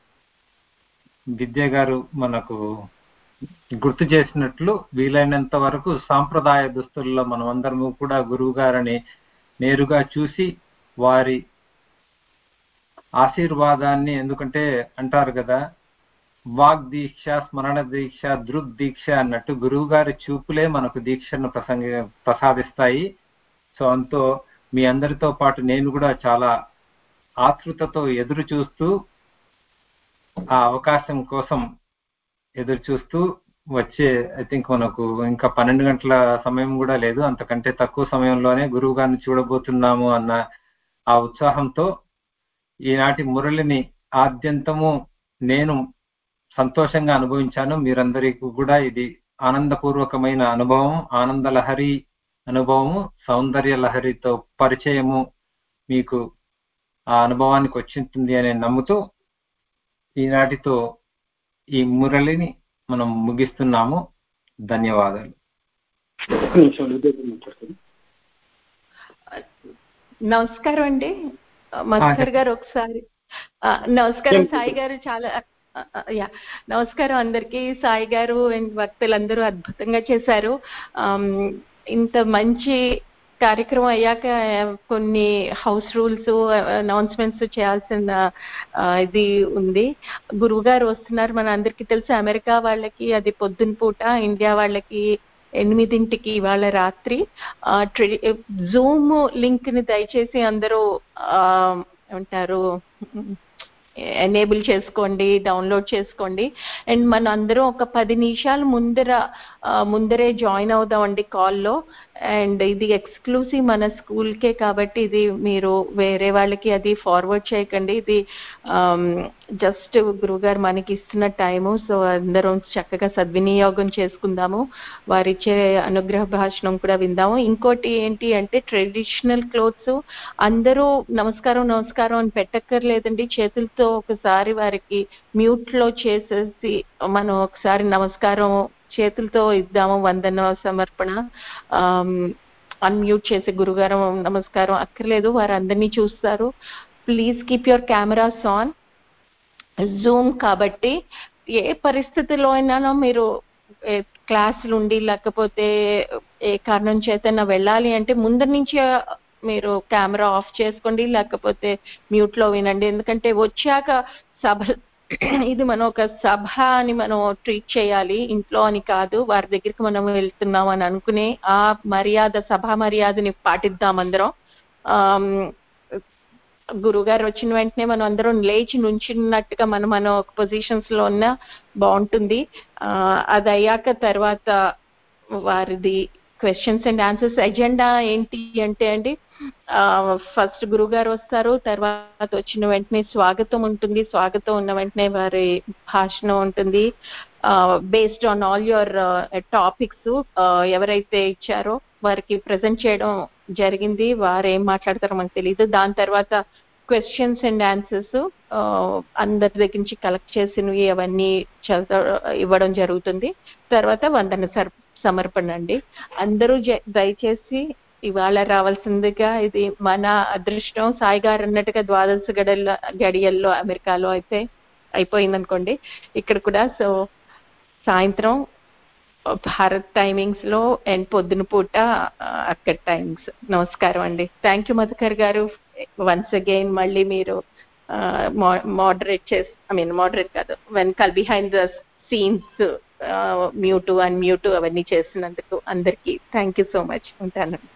విద్య గారు మనకు గుర్తు చేసినట్లు వీలైనంత వరకు సాంప్రదాయ దుస్తుల్లో మనం అందరము కూడా గురువు గారిని నేరుగా చూసి వారి ఆశీర్వాదాన్ని, ఎందుకంటే అంటారు కదా వాగ్ దీక్ష, స్మరణ దీక్ష, దృక్ దీక్ష అన్నట్టు గురువు గారి చూపులే మనకు దీక్షను ప్రసంగ ప్రసాదిస్తాయి. సో అంతో మీ అందరితో పాటు నేను కూడా చాలా ఆతృతతో ఎదురు చూస్తూ ఆ అవకాశం కోసం ఎదురు చూస్తూ వచ్చే ఐ థింక్ మనకు ఇంకా పన్నెండు గంటల సమయం కూడా లేదు, అంతకంటే తక్కువ సమయంలోనే గురువు గారిని చూడబోతున్నాము అన్న ఆ ఉత్సాహంతో ఈనాటి మురళిని ఆద్యంతము నేను సంతోషంగా అనుభవించాను. మీరందరికీ కూడా ఇది ఆనందపూర్వకమైన అనుభవం, ఆనంద లహరి అనుభవము, సౌందర్య లహరితో పరిచయము మీకు ఆ అనుభవానికి వచ్చింటుంది అని నమ్ముతూ ఈనాటితో ఈ మురళిని మనం ముగిస్తున్నాము. ధన్యవాదాలు. నమస్కారం అండి మస్కర్ గారు. ఒకసారి నమస్కారం సాయి గారు. చాలా యా నమస్కారం అందరికీ. సాయి గారు అండ్ భక్తులందరూ అద్భుతంగా చేశారు. ఇంత మంచి కార్యక్రమం అయ్యాక కొన్ని హౌస్ రూల్స్ అనౌన్స్మెంట్స్ చేయాల్సిన ఇది ఉంది. గురువు గారు వస్తున్నారు, మన అందరికీ తెలుసు. అమెరికా వాళ్ళకి అది పొద్దున పూట, ఇండియా వాళ్ళకి ఎనిమిదింటికి ఇవాళ రాత్రి. జూమ్ లింక్ ని దయచేసి అందరూ ఉంటారు ఎనేబుల్ చేసుకోండి, డౌన్లోడ్ చేసుకోండి. అండ్ మన అందరం ఒక పది నిమిషాలు ముందర ముందరే జాయిన్ అవుదామండి కాల్లో. అండ్ ఇది ఎక్స్క్లూసివ్ మన స్కూల్కే కాబట్టి ఇది మీరు వేరే వాళ్ళకి అది ఫార్వర్డ్ చేయకండి. ఇది జస్ట్ గురువుగారు మనకి ఇస్తున్న టైము. సో అందరం చక్కగా సద్వినియోగం చేసుకుందాము, వారిచ్చే అనుగ్రహ భాషణం కూడా విందాము. ఇంకోటి ఏంటి అంటే ట్రెడిషనల్ క్లోత్స్ అందరూ నమస్కారం నమస్కారం అని పెట్టక్కర్లేదండి. చేతులతో ఒకసారి వారికి మ్యూట్లో చేసేసి మనం ఒకసారి నమస్కారం చేతులతో ఇద్దాము, వందన సమర్పణ. అన్మ్యూట్ చేసి గురుగారు నమస్కారం అక్కర్లేదు, వారు అందరినీ చూస్తారు. Please keep your cameras on. Zoom కాబట్టి ఏ పరిస్థితిలో అయినా మీరు క్లాసులు ఉండి లేకపోతే ఏ కారణం చేతనా వెళ్ళాలి అంటే ముందర నుంచి మీరు కెమెరా ఆఫ్ చేసుకోండి, లేకపోతే మ్యూట్లో వినండి. ఎందుకంటే వచ్చాక సభ ఇది మనం ఒక సభ అని మనం ట్రీట్ చేయాలి, ఇంట్లో అని కాదు. వారి దగ్గరికి మనం వెళ్తున్నాం అని అనుకునే ఆ మర్యాద, సభా మర్యాదని పాటిద్దాం అందరం. గురుగారు వచ్చిన వెంటనే మనం అందరం లేచి నుంచున్నట్టుగా మనం మనం ఒక పొజిషన్స్ లో ఉన్నా బాగుంటుంది. అది అయ్యాక తర్వాత వారిది క్వశ్చన్స్ అండ్ ఆన్సర్స్. ఎజెండా ఏంటి అంటే అండి, ఫస్ట్ గురువు గారు వస్తారు, తర్వాత వచ్చిన వెంటనే స్వాగతం ఉంటుంది. స్వాగతం ఉన్న వెంటనే వారి భాషణం ఉంటుంది. Based on all your topics ఎవరైతే ఇచ్చారో వారికి ప్రజెంట్ చేయడం జరిగింది. వారు ఏం మాట్లాడతారో మనకు తెలియదు. దాని తర్వాత క్వశ్చన్స్ అండ్ ఆన్సర్స్ అందరి దగ్గర నుంచి కలెక్ట్ చేసినవి అవన్నీ చదువు ఇవ్వడం జరుగుతుంది. తర్వాత వందన సర్ సమర్పణ అండి. అందరూ దయచేసి ఇవాళ రావాల్సిందిగా, ఇది మన అదృష్టం. సాయి గారు అన్నట్టుగా ద్వాదశ గడల గడియల్లో అమెరికాలో అయితే అయిపోయింది అనుకోండి, ఇక్కడ కూడా. సో సాయంత్రం భారత్ టైమింగ్స్ లో అండ్ పొద్దున పూట అక్కడ టైమింగ్స్. నమస్కారం అండి. థ్యాంక్ యూ మధుకర్ గారు. వన్స్ అగైన్ మళ్ళీ మీరు మోడరేట్ చేసి, ఐ మీన్ మోడరేట్ కాదు, వెనకాల behind the scenes mute unmute అవన్నీ చేసినందుకు అందరికీ థ్యాంక్ యూ సో మచ్. ఉంటాను.